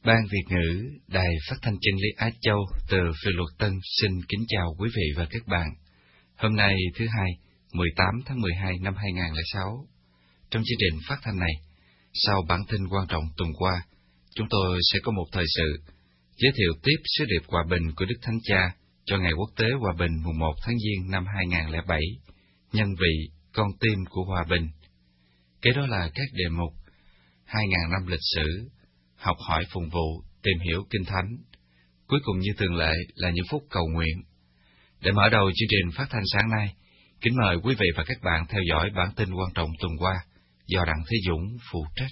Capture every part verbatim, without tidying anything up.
Ban Việt ngữ, Đài Phát thanh Chân lý Á Châu từ Phê Luật Tân xin kính chào quý vị và các bạn. Hôm nay thứ hai, mười tám tháng mười hai năm hai nghìn không trăm lẻ sáu. Trong chương trình phát thanh này, sau bản tin quan trọng tuần qua, chúng tôi sẽ có một thời sự giới thiệu tiếp sứ điệp hòa bình của Đức Thánh Cha cho Ngày Quốc tế Hòa bình mùng một tháng Giêng năm hai nghìn không trăm lẻ bảy, nhân vị con tim của hòa bình. Kế đó là các đề mục hai nghìn năm lịch sử, học hỏi phụng vụ, tìm hiểu Kinh Thánh. Cuối cùng như thường lệ là những phút cầu nguyện. Để mở đầu chương trình phát thanh sáng nay, kính mời quý vị và các bạn theo dõi bản tin quan trọng tuần qua do Đặng Thế Dũng phụ trách.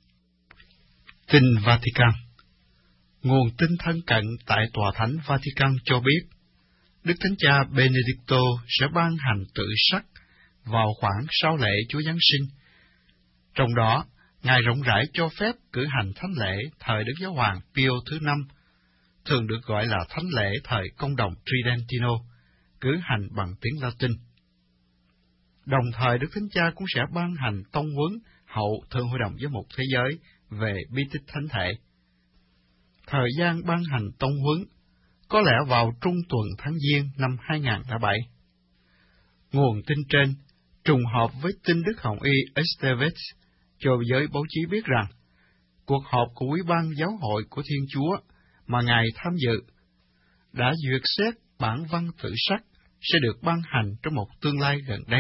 Tin Vatican. Nguồn tin thân cận tại Tòa Thánh Vatican cho biết, Đức Thánh Cha Benedicto sẽ ban hành tự sắc vào khoảng sau lễ Chúa Giáng sinh. Trong đó, Ngài rộng rãi cho phép cử hành thánh lễ thời Đức Giáo hoàng Pio thứ năm, thường được gọi là thánh lễ thời Công đồng Tridentino, cử hành bằng tiếng Latin. Đồng thời, Đức Thánh Cha cũng sẽ ban hành tông huấn hậu Thượng Hội đồng Giám mục Thế giới về bí tích thánh thể. Thời gian ban hành tông huấn có lẽ vào trung tuần tháng Giêng năm hai nghìn không trăm lẻ bảy. Nguồn tin trên trùng hợp với tin Đức Hồng Y Estevez cho giới báo chí biết rằng, cuộc họp của Ủy ban Giáo hội của Thiên Chúa mà Ngài tham dự đã duyệt xét bản văn tự sắc sẽ được ban hành trong một tương lai gần đây.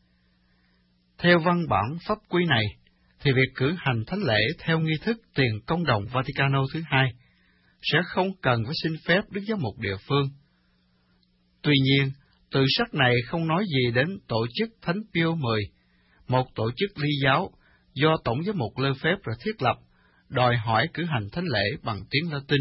Theo văn bản pháp quy này, thì việc cử hành thánh lễ theo nghi thức tiền công đồng Vaticano thứ hai sẽ không cần phải xin phép Đức Giám mục địa phương. Tuy nhiên, tự sắc này không nói gì đến tổ chức Thánh Pio mười, một tổ chức ly giáo do Tổng giám mục Lê Phép rồi thiết lập, đòi hỏi cử hành thánh lễ bằng tiếng Latin.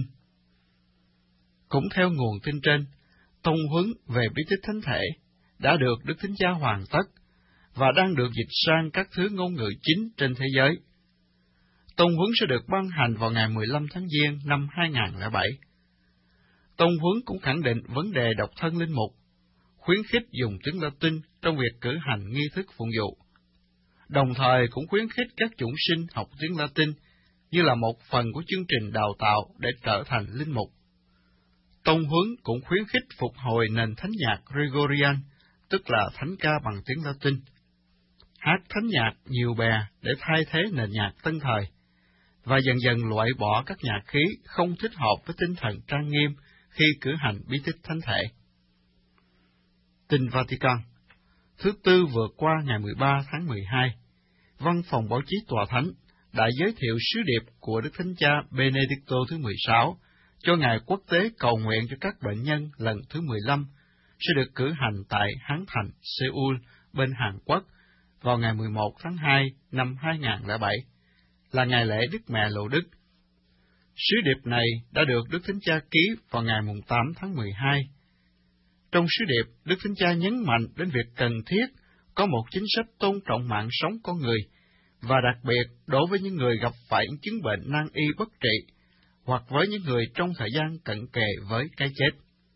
Cũng theo nguồn tin trên, tông huấn về bí tích thánh thể đã được Đức Thánh Cha hoàn tất và đang được dịch sang các thứ ngôn ngữ chính trên thế giới. Tông huấn sẽ được ban hành vào ngày mười lăm tháng Giêng năm hai nghìn không trăm lẻ bảy. Tông huấn cũng khẳng định vấn đề độc thân linh mục, khuyến khích dùng tiếng Latin trong việc cử hành nghi thức phụng vụ, đồng thời cũng khuyến khích các chủng sinh học tiếng Latin như là một phần của chương trình đào tạo để trở thành linh mục. Tông huấn cũng khuyến khích phục hồi nền thánh nhạc Gregorian, tức là thánh ca bằng tiếng Latin, hát thánh nhạc nhiều bè để thay thế nền nhạc tân thời, và dần dần loại bỏ các nhạc khí không thích hợp với tinh thần trang nghiêm khi cử hành bí tích thánh thể. Tin Vatican. Thứ Tư vừa qua ngày mười ba tháng mười hai, Văn phòng báo chí Tòa Thánh đã giới thiệu sứ điệp của Đức Thánh Cha Benedicto thứ mười sáu cho Ngày Quốc tế cầu nguyện cho các bệnh nhân lần thứ mười lăm sẽ được cử hành tại Hán Thành, Seoul, bên Hàn Quốc vào ngày mười một tháng hai năm hai nghìn không trăm lẻ bảy, là ngày lễ Đức Mẹ Lộ Đức. Sứ điệp này đã được Đức Thánh Cha ký vào ngày tám tháng mười hai. Trong sứ điệp, Đức Thánh Cha nhấn mạnh đến việc cần thiết có một chính sách tôn trọng mạng sống con người, và đặc biệt đối với những người gặp phải những chứng bệnh nan y bất trị, hoặc với những người trong thời gian cận kề với cái chết.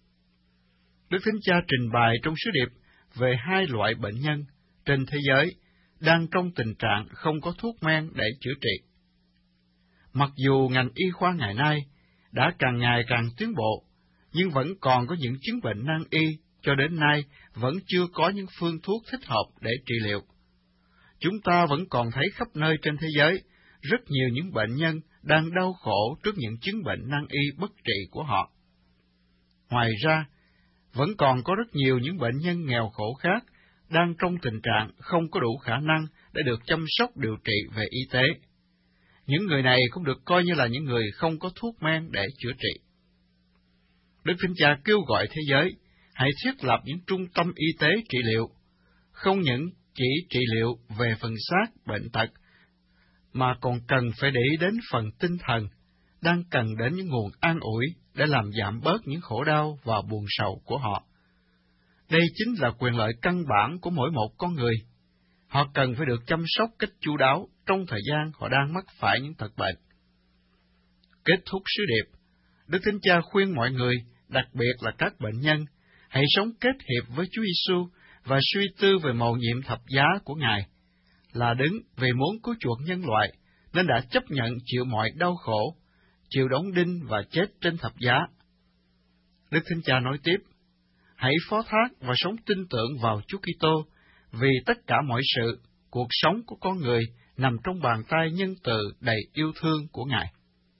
Đức Thánh Cha trình bày trong sứ điệp về hai loại bệnh nhân trên thế giới đang trong tình trạng không có thuốc men để chữa trị. Mặc dù ngành y khoa ngày nay đã càng ngày càng tiến bộ, nhưng vẫn còn có những chứng bệnh nan y cho đến nay vẫn chưa có những phương thuốc thích hợp để trị liệu. Chúng ta vẫn còn thấy khắp nơi trên thế giới rất nhiều những bệnh nhân đang đau khổ trước những chứng bệnh nan y bất trị của họ. Ngoài ra, vẫn còn có rất nhiều những bệnh nhân nghèo khổ khác đang trong tình trạng không có đủ khả năng để được chăm sóc điều trị về y tế. Những người này cũng được coi như là những người không có thuốc men để chữa trị. Đức Thánh Cha kêu gọi thế giới hãy thiết lập những trung tâm y tế trị liệu, không những chỉ trị liệu về phần xác bệnh tật, mà còn cần phải để ý đến phần tinh thần, đang cần đến những nguồn an ủi để làm giảm bớt những khổ đau và buồn sầu của họ. Đây chính là quyền lợi căn bản của mỗi một con người. Họ cần phải được chăm sóc cách chu đáo trong thời gian họ đang mắc phải những tật bệnh. Kết thúc sứ điệp, Đức Thánh Cha khuyên mọi người, đặc biệt là các bệnh nhân, hãy sống kết hiệp với Chúa Giêsu và suy tư về mầu nhiệm thập giá của Ngài, là đứng về muốn cứu chuộc nhân loại, nên đã chấp nhận chịu mọi đau khổ, chịu đóng đinh và chết trên thập giá. Đức Thánh Cha nói tiếp, hãy phó thác và sống tin tưởng vào Chúa Kitô, vì tất cả mọi sự, cuộc sống của con người nằm trong bàn tay nhân từ đầy yêu thương của Ngài.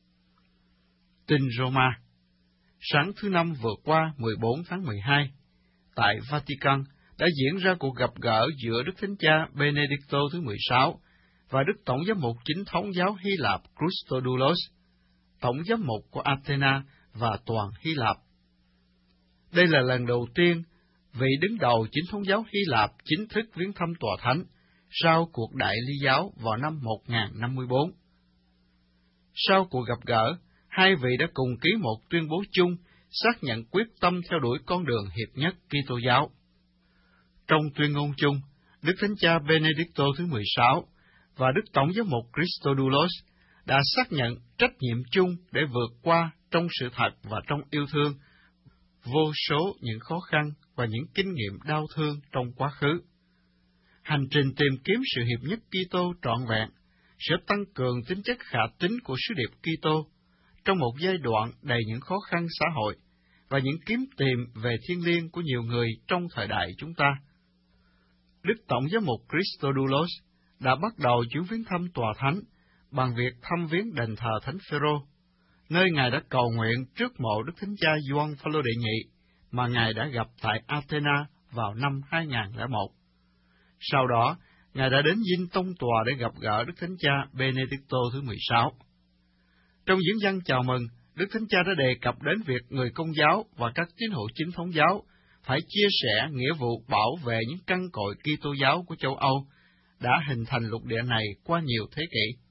Tin Roma. Sáng thứ Năm vừa qua mười bốn tháng mười hai, tại Vatican đã diễn ra cuộc gặp gỡ giữa Đức Thánh Cha Benedicto thứ mười sáu và Đức Tổng giám mục Chính thống giáo Hy Lạp Christodoulos, Tổng giám mục của Athena và toàn Hy Lạp. Đây là lần đầu tiên vị đứng đầu Chính thống giáo Hy Lạp chính thức viếng thăm Tòa Thánh sau cuộc Đại Ly giáo vào năm một nghìn năm mươi bốn. Sau cuộc gặp gỡ, hai vị đã cùng ký một tuyên bố chung xác nhận quyết tâm theo đuổi con đường hiệp nhất Kitô giáo. Trong tuyên ngôn chung, Đức Thánh Cha Benedicto thứ mười sáu và Đức Tổng giám mục Christodoulos đã xác nhận trách nhiệm chung để vượt qua trong sự thật và trong yêu thương vô số những khó khăn và những kinh nghiệm đau thương trong quá khứ. Hành trình tìm kiếm sự hiệp nhất Kitô trọn vẹn sẽ tăng cường tính chất khả tín của sứ điệp Kitô trong một giai đoạn đầy những khó khăn xã hội và những kiếm tìm về thiêng liêng của nhiều người trong thời đại chúng ta. Đức Tổng giám mục Christodoulos đã bắt đầu chuyến viếng thăm Tòa Thánh bằng việc thăm viếng đền thờ Thánh Phêrô, nơi Ngài đã cầu nguyện trước mộ Đức Thánh Cha Gioan Phaolô đệ nhị mà Ngài đã gặp tại Athena vào năm hai nghìn lẻ một. Sau đó, Ngài đã đến dinh tông tòa để gặp gỡ Đức Thánh Cha Benedicto thứ mười sáu. Trong diễn văn chào mừng, Đức Thánh Cha đã đề cập đến việc người Công giáo và các tín hữu Chính thống giáo phải chia sẻ nghĩa vụ bảo vệ những căn cội Kitô giáo của châu Âu đã hình thành lục địa này qua nhiều thế kỷ.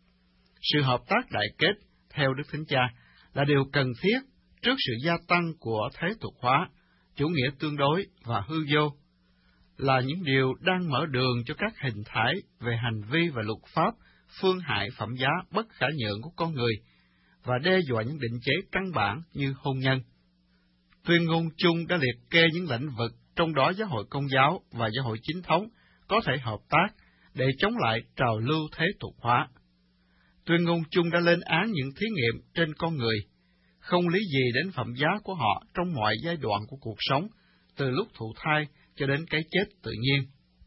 Sự hợp tác đại kết, theo Đức Thánh Cha, là điều cần thiết trước sự gia tăng của thế tục hóa, chủ nghĩa tương đối và hư vô, là những điều đang mở đường cho các hình thái về hành vi và luật pháp phương hại phẩm giá bất khả nhượng của con người và đe dọa những định chế căn bản như hôn nhân. Tuyên ngôn chung đã liệt kê những lĩnh vực trong đó giáo hội Công giáo và giáo hội Chính thống có thể hợp tác để chống lại trào lưu thế tục hóa. Tuyên ngôn chung đã lên án những thí nghiệm trên con người, không lý gì đến phẩm giá của họ trong mọi giai đoạn của cuộc sống, từ lúc thụ thai cho đến cái chết tự nhiên.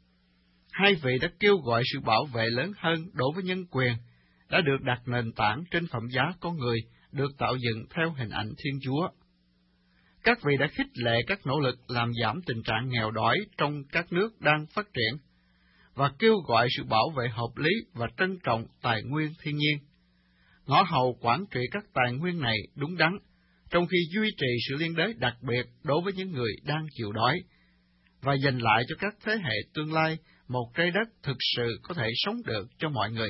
Hai vị đã kêu gọi sự bảo vệ lớn hơn đối với nhân quyền, đã được đặt nền tảng trên phẩm giá con người, được tạo dựng theo hình ảnh Thiên Chúa. Các vị đã khích lệ các nỗ lực làm giảm tình trạng nghèo đói trong các nước đang phát triển, và kêu gọi sự bảo vệ hợp lý và trân trọng tài nguyên thiên nhiên. Ngõ hầu quản trị các tài nguyên này đúng đắn, trong khi duy trì sự liên đới đặc biệt đối với những người đang chịu đói, và dành lại cho các thế hệ tương lai một trái đất thực sự có thể sống được cho mọi người.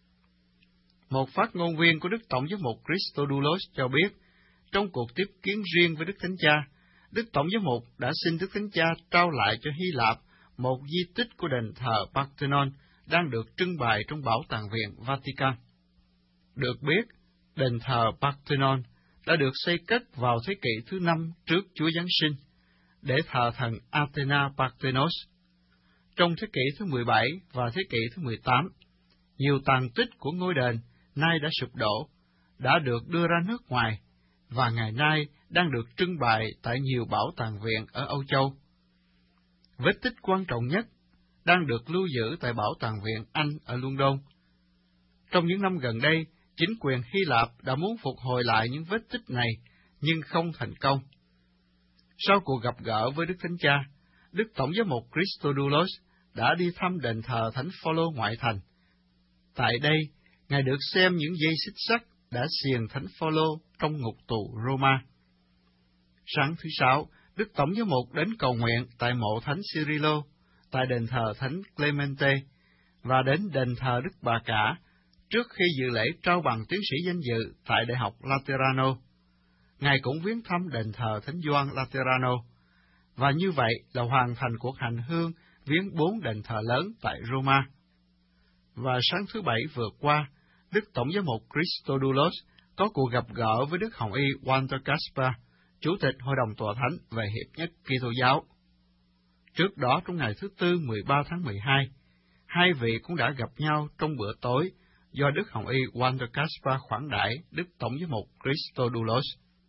Một phát ngôn viên của Đức Tổng giám mục Christodoulos cho biết, trong cuộc tiếp kiến riêng với Đức Thánh Cha, Đức Tổng giám mục đã xin Đức Thánh Cha trao lại cho Hy Lạp một di tích của đền thờ Parthenon đang được trưng bày trong Bảo tàng viện Vatican. Được biết, đền thờ Parthenon đã được xây cất vào thế kỷ thứ năm trước Chúa Giáng sinh, để thờ thần Athena Parthenos. Trong thế kỷ thứ mười bảy và thế kỷ thứ mười tám, nhiều tàn tích của ngôi đền nay đã sụp đổ, đã được đưa ra nước ngoài, và ngày nay đang được trưng bày tại nhiều bảo tàng viện ở Âu Châu. Vết tích quan trọng nhất đang được lưu giữ tại Bảo tàng viện Anh ở London. Trong những năm gần đây, chính quyền Hy Lạp đã muốn phục hồi lại những vết tích này, nhưng không thành công. Sau cuộc gặp gỡ với Đức Thánh Cha, Đức Tổng giám mục Christodoulos đã đi thăm đền thờ Thánh Phaolô ngoại thành. Tại đây, Ngài được xem những dây xích sắt đã xiềng Thánh Phaolô trong ngục tù Roma. Sáng thứ Sáu, Đức Tổng giám mục đến cầu nguyện tại mộ Thánh Cyrilo, tại đền thờ Thánh Clemente, và đến đền thờ Đức Bà Cả, trước khi dự lễ trao bằng tiến sĩ danh dự tại Đại học Laterano. Ngài cũng viếng thăm đền thờ Thánh Gioan Laterano, và như vậy là hoàn thành cuộc hành hương viếng bốn đền thờ lớn tại Roma. Và sáng thứ Bảy vừa qua, Đức Tổng giám mục Christodoulos có cuộc gặp gỡ với Đức Hồng y Walter Kaspar, Chủ tịch Hội đồng Tòa Thánh về Hiệp nhất Kitô giáo. Trước đó, trong ngày thứ Tư mười ba tháng mười hai, hai vị cũng đã gặp nhau trong bữa tối do Đức Hồng Y Walter Kaspar khoản đãi Đức Tổng giám mục Christodoulos.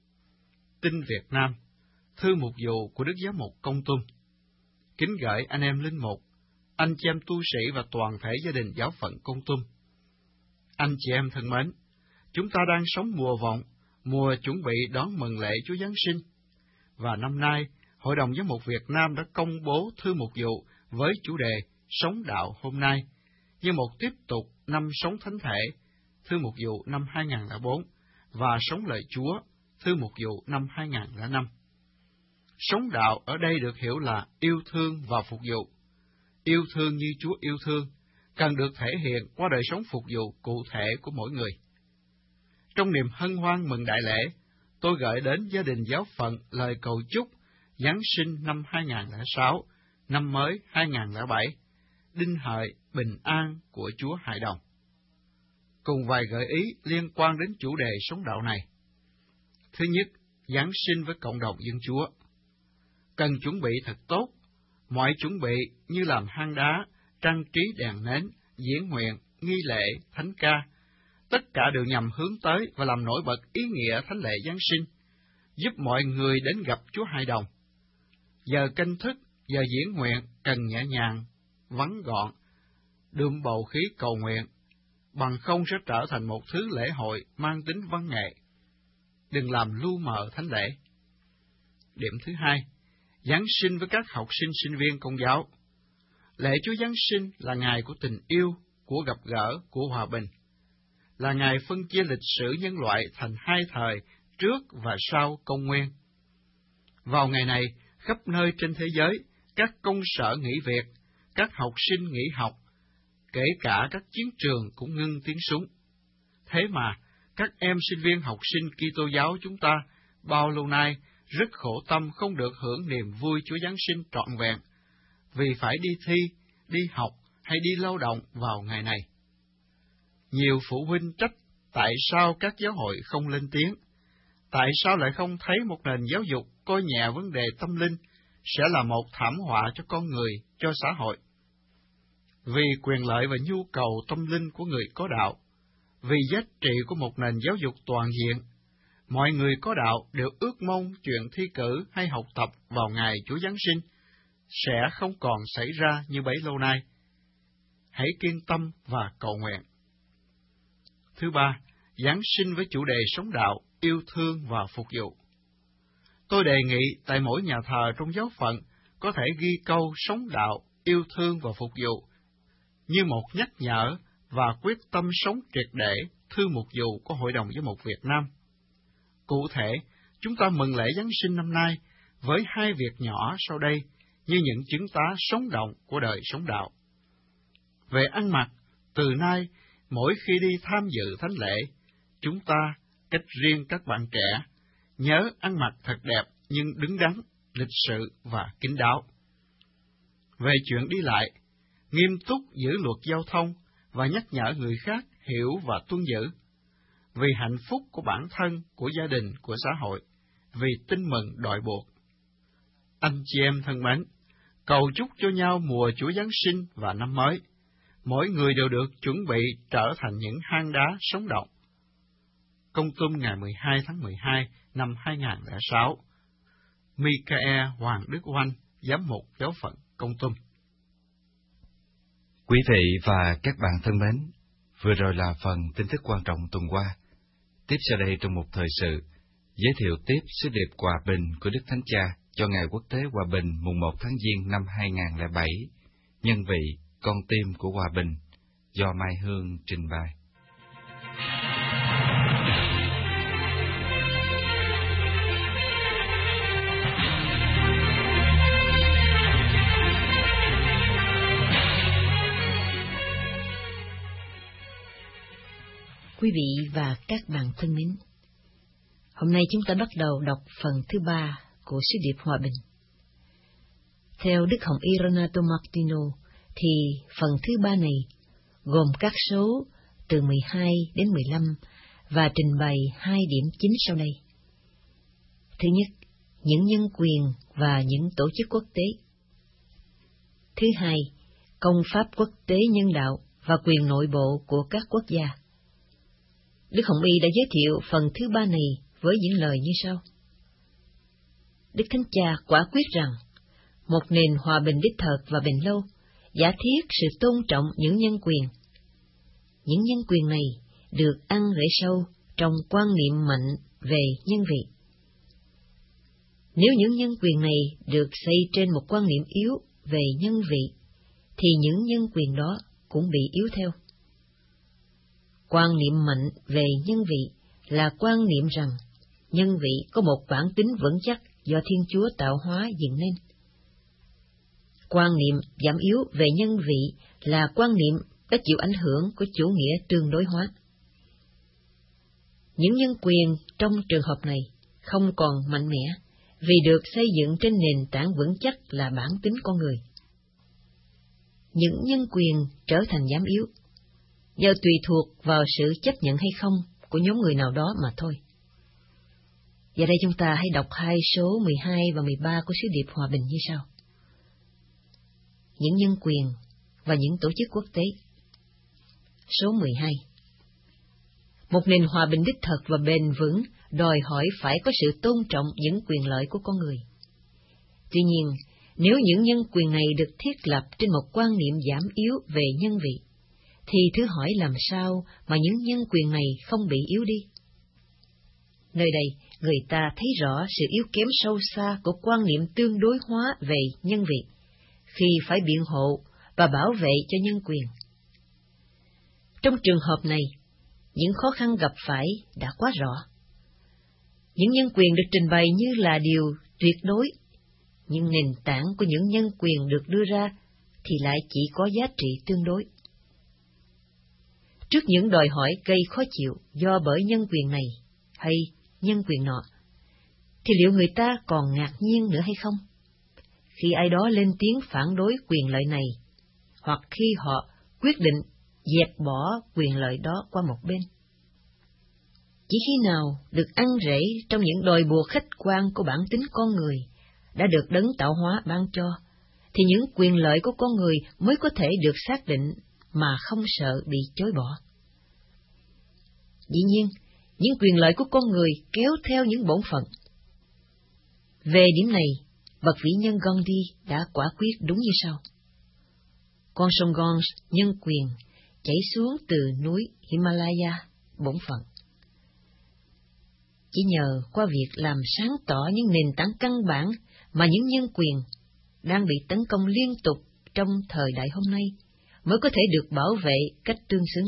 Tin Việt Nam, thư mục vụ của Đức Giám mục Công Tum. Kính gửi anh em linh mục, anh chị em tu sĩ và toàn thể gia đình giáo phận Công Tum. Anh chị em thân mến, chúng ta đang sống mùa vọng, mùa chuẩn bị đón mừng lễ Chúa Giáng sinh. Và năm nay, Hội đồng Giám mục Việt Nam đã công bố thư mục vụ với chủ đề Sống đạo hôm nay, như một tiếp tục năm sống thánh thể, thư mục vụ năm hai nghìn lẻ bốn, và Sống lời Chúa, thư mục vụ năm hai nghìn lẻ năm. Sống đạo ở đây được hiểu là yêu thương và phục vụ. Yêu thương như Chúa yêu thương, cần được thể hiện qua đời sống phục vụ cụ thể của mỗi người. Trong niềm hân hoan mừng đại lễ, tôi gửi đến gia đình giáo phận lời cầu chúc Giáng sinh năm hai nghìn lẻ sáu, năm mới hai nghìn lẻ bảy, đinh hợi bình an của Chúa Hài Đồng. Cùng vài gợi ý liên quan đến chủ đề sống đạo này. Thứ nhất, Giáng sinh với cộng đồng dân Chúa. Cần chuẩn bị thật tốt, mọi chuẩn bị như làm hang đá, trang trí đèn nến, diễn nguyện, nghi lễ, thánh ca, tất cả đều nhằm hướng tới và làm nổi bật ý nghĩa thánh lễ Giáng sinh, giúp mọi người đến gặp Chúa Hài Đồng. Giờ canh thức, giờ diễn nguyện cần nhẹ nhàng, vắn gọn, đượm bầu khí cầu nguyện, bằng không sẽ trở thành một thứ lễ hội mang tính văn nghệ. Đừng làm lu mờ thánh lễ. Điểm thứ hai, Giáng sinh với các học sinh sinh viên Công giáo. Lễ Chúa Giáng sinh là ngày của tình yêu, của gặp gỡ, của hòa bình, là ngày phân chia lịch sử nhân loại thành hai thời trước và sau công nguyên. Vào ngày này, khắp nơi trên thế giới, các công sở nghỉ việc, các học sinh nghỉ học, kể cả các chiến trường cũng ngưng tiếng súng. Thế mà, các em sinh viên học sinh Kitô giáo chúng ta bao lâu nay rất khổ tâm không được hưởng niềm vui Chúa Giáng sinh trọn vẹn, vì phải đi thi, đi học hay đi lao động vào ngày này. Nhiều phụ huynh trách tại sao các giáo hội không lên tiếng, tại sao lại không thấy một nền giáo dục coi nhẹ vấn đề tâm linh sẽ là một thảm họa cho con người, cho xã hội. Vì quyền lợi và nhu cầu tâm linh của người có đạo, vì giá trị của một nền giáo dục toàn diện, mọi người có đạo đều ước mong chuyện thi cử hay học tập vào ngày Chúa Giáng sinh sẽ không còn xảy ra như bấy lâu nay. Hãy kiên tâm và cầu nguyện. Thứ ba, Giáng sinh với chủ đề sống đạo, yêu thương và phục vụ. Tôi đề nghị tại mỗi nhà thờ trong giáo phận có thể ghi câu sống đạo, yêu thương và phục vụ như một nhắc nhở và quyết tâm sống triệt để thư mục vụ của Hội đồng Giám mục Việt Nam. Cụ thể, chúng ta mừng lễ Giáng sinh năm nay với hai việc nhỏ sau đây như những chứng tá sống động của đời sống đạo. Về ăn mặc, từ nay, mỗi khi đi tham dự thánh lễ, chúng ta, cách riêng các bạn trẻ, nhớ ăn mặc thật đẹp nhưng đứng đắn, lịch sự và kín đáo. Về chuyện đi lại, nghiêm túc giữ luật giao thông và nhắc nhở người khác hiểu và tuân giữ, vì hạnh phúc của bản thân, của gia đình, của xã hội, vì tin mừng đòi buộc. Anh chị em thân mến, cầu chúc cho nhau mùa Chúa Giáng sinh và năm mới, mỗi người đều được chuẩn bị trở thành những hang đá sống động. Công Tum ngày mười hai tháng mười hai năm hai nghìn lẻ sáu. Michael Hoàng Đức Oanh, Giám mục Giáo phận Công Tum. Quý vị và các bạn thân mến, vừa rồi là phần tin tức quan trọng tuần qua. Tiếp sau đây trong một thời sự, giới thiệu tiếp sứ điệp hòa bình của Đức Thánh Cha cho Ngày Quốc tế Hòa bình mùng một tháng Giêng năm hai nghìn lẻ bảy, nhân vị con tim của hòa bình, do Mai Hương trình bày. Quý vị và các bạn thân mến, hôm nay chúng ta bắt đầu đọc phần thứ ba của sứ điệp hòa bình. Theo Đức Hồng Y Renato Martino, thì phần thứ ba này gồm các số từ mười hai đến mười lăm và trình bày hai điểm chính sau đây. Thứ nhất, những nhân quyền và những tổ chức quốc tế. Thứ hai, công pháp quốc tế nhân đạo và quyền nội bộ của các quốc gia. Đức Hồng Y đã giới thiệu phần thứ ba này với những lời như sau. Đức Thánh Cha quả quyết rằng, một nền hòa bình đích thực và bền lâu giả thiết sự tôn trọng những nhân quyền. Những nhân quyền này được ăn rễ sâu trong quan niệm mạnh về nhân vị. Nếu những nhân quyền này được xây trên một quan niệm yếu về nhân vị, thì những nhân quyền đó cũng bị yếu theo. Quan niệm mạnh về nhân vị là quan niệm rằng nhân vị có một bản tính vững chắc do Thiên Chúa tạo hóa dựng nên. Quan niệm giảm yếu về nhân vị là quan niệm đã chịu ảnh hưởng của chủ nghĩa tương đối hóa. Những nhân quyền trong trường hợp này không còn mạnh mẽ vì được xây dựng trên nền tảng vững chắc là bản tính con người. Những nhân quyền trở thành giảm yếu, do tùy thuộc vào sự chấp nhận hay không của nhóm người nào đó mà thôi. Giờ đây chúng ta hãy đọc hai số mười hai và mười ba của sứ điệp hòa bình như sau. Những nhân quyền và những tổ chức quốc tế. Số mười hai. Một nền hòa bình đích thực và bền vững đòi hỏi phải có sự tôn trọng những quyền lợi của con người. Tuy nhiên, nếu những nhân quyền này được thiết lập trên một quan niệm giảm yếu về nhân vị, thì thử hỏi làm sao mà những nhân quyền này không bị yếu đi? Nơi đây, người ta thấy rõ sự yếu kém sâu xa của quan niệm tương đối hóa về nhân vị, khi phải biện hộ và bảo vệ cho nhân quyền. Trong trường hợp này, những khó khăn gặp phải đã quá rõ. Những nhân quyền được trình bày như là điều tuyệt đối, nhưng nền tảng của những nhân quyền được đưa ra thì lại chỉ có giá trị tương đối. Trước những đòi hỏi gây khó chịu do bởi nhân quyền này hay nhân quyền nọ, thì liệu người ta còn ngạc nhiên nữa hay không? Khi ai đó lên tiếng phản đối quyền lợi này, hoặc khi họ quyết định dẹp bỏ quyền lợi đó qua một bên. Chỉ khi nào được ăn rễ trong những đòi buộc khách quan của bản tính con người đã được đấng tạo hóa ban cho, thì những quyền lợi của con người mới có thể được xác định mà không sợ bị chối bỏ. Dĩ nhiên, những quyền lợi của con người kéo theo những bổn phận. Về điểm này, bậc vĩ nhân Gandhi đã quả quyết đúng như sau. Con sông Ganges nhân quyền chảy xuống từ núi Himalaya bổn phận. Chỉ nhờ qua việc làm sáng tỏ những nền tảng căn bản mà những nhân quyền đang bị tấn công liên tục trong thời đại hôm nay mới có thể được bảo vệ cách tương xứng.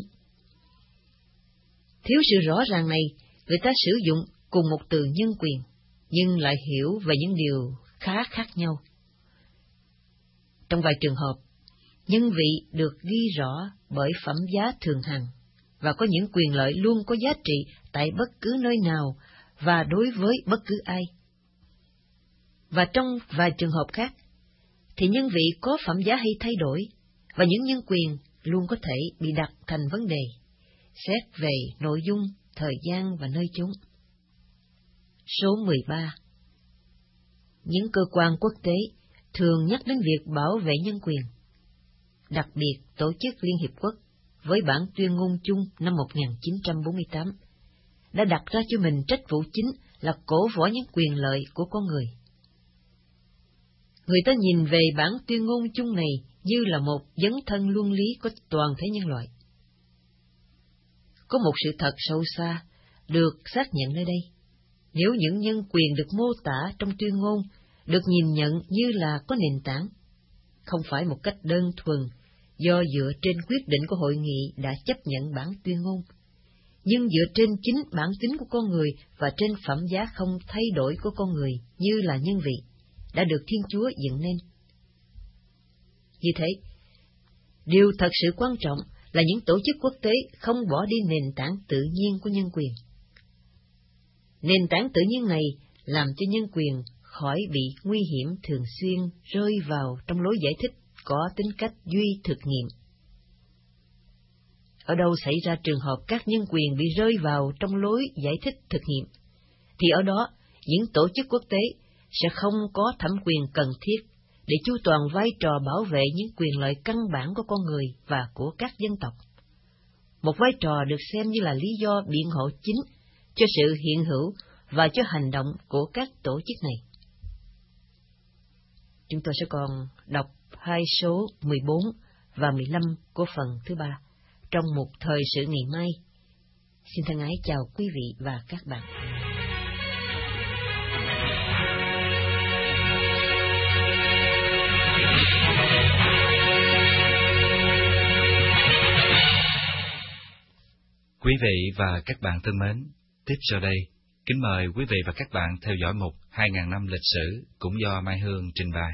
Thiếu sự rõ ràng này, người ta sử dụng cùng một từ nhân quyền, nhưng lại hiểu về những điều khá khác nhau. Trong vài trường hợp, nhân vị được ghi rõ bởi phẩm giá thường hằng, và có những quyền lợi luôn có giá trị tại bất cứ nơi nào và đối với bất cứ ai. Và trong vài trường hợp khác, thì nhân vị có phẩm giá hay thay đổi, và những nhân quyền luôn có thể bị đặt thành vấn đề, xét về nội dung, thời gian và nơi chúng. Số mười ba. Những cơ quan quốc tế thường nhắc đến việc bảo vệ nhân quyền. Đặc biệt, Tổ chức Liên Hiệp Quốc với bản tuyên ngôn chung năm một nghìn chín trăm bốn mươi tám đã đặt ra cho mình trách vụ chính là cổ võ những quyền lợi của con người. Người ta nhìn về bản tuyên ngôn chung này như là một dấn thân luân lý của toàn thể nhân loại. Có một sự thật sâu xa được xác nhận nơi đây. Nếu những nhân quyền được mô tả trong tuyên ngôn được nhìn nhận như là có nền tảng, không phải một cách đơn thuần do dựa trên quyết định của hội nghị đã chấp nhận bản tuyên ngôn, nhưng dựa trên chính bản tính của con người và trên phẩm giá không thay đổi của con người như là nhân vị, đã được Thiên Chúa dựng nên. Như thế, điều thật sự quan trọng là những tổ chức quốc tế không bỏ đi nền tảng tự nhiên của nhân quyền. Nền tảng tự nhiên này làm cho nhân quyền khỏi bị nguy hiểm thường xuyên rơi vào trong lối giải thích có tính cách duy thực nghiệm. Ở đâu xảy ra trường hợp các nhân quyền bị rơi vào trong lối giải thích thực nghiệm, thì ở đó những tổ chức quốc tế sẽ không có thẩm quyền cần thiết để chu toàn vai trò bảo vệ những quyền lợi căn bản của con người và của các dân tộc. Một vai trò được xem như là lý do biện hộ chính cho sự hiện hữu và cho hành động của các tổ chức này. Chúng tôi sẽ còn đọc hai số mười bốn và mười lăm của phần thứ ba trong một thời sự ngày mai. Xin thân ái chào quý vị và các bạn. Quý vị và các bạn thân mến, tiếp sau đây, kính mời quý vị và các bạn theo dõi mục hai nghìn năm lịch sử cũng do Mai Hương trình bày.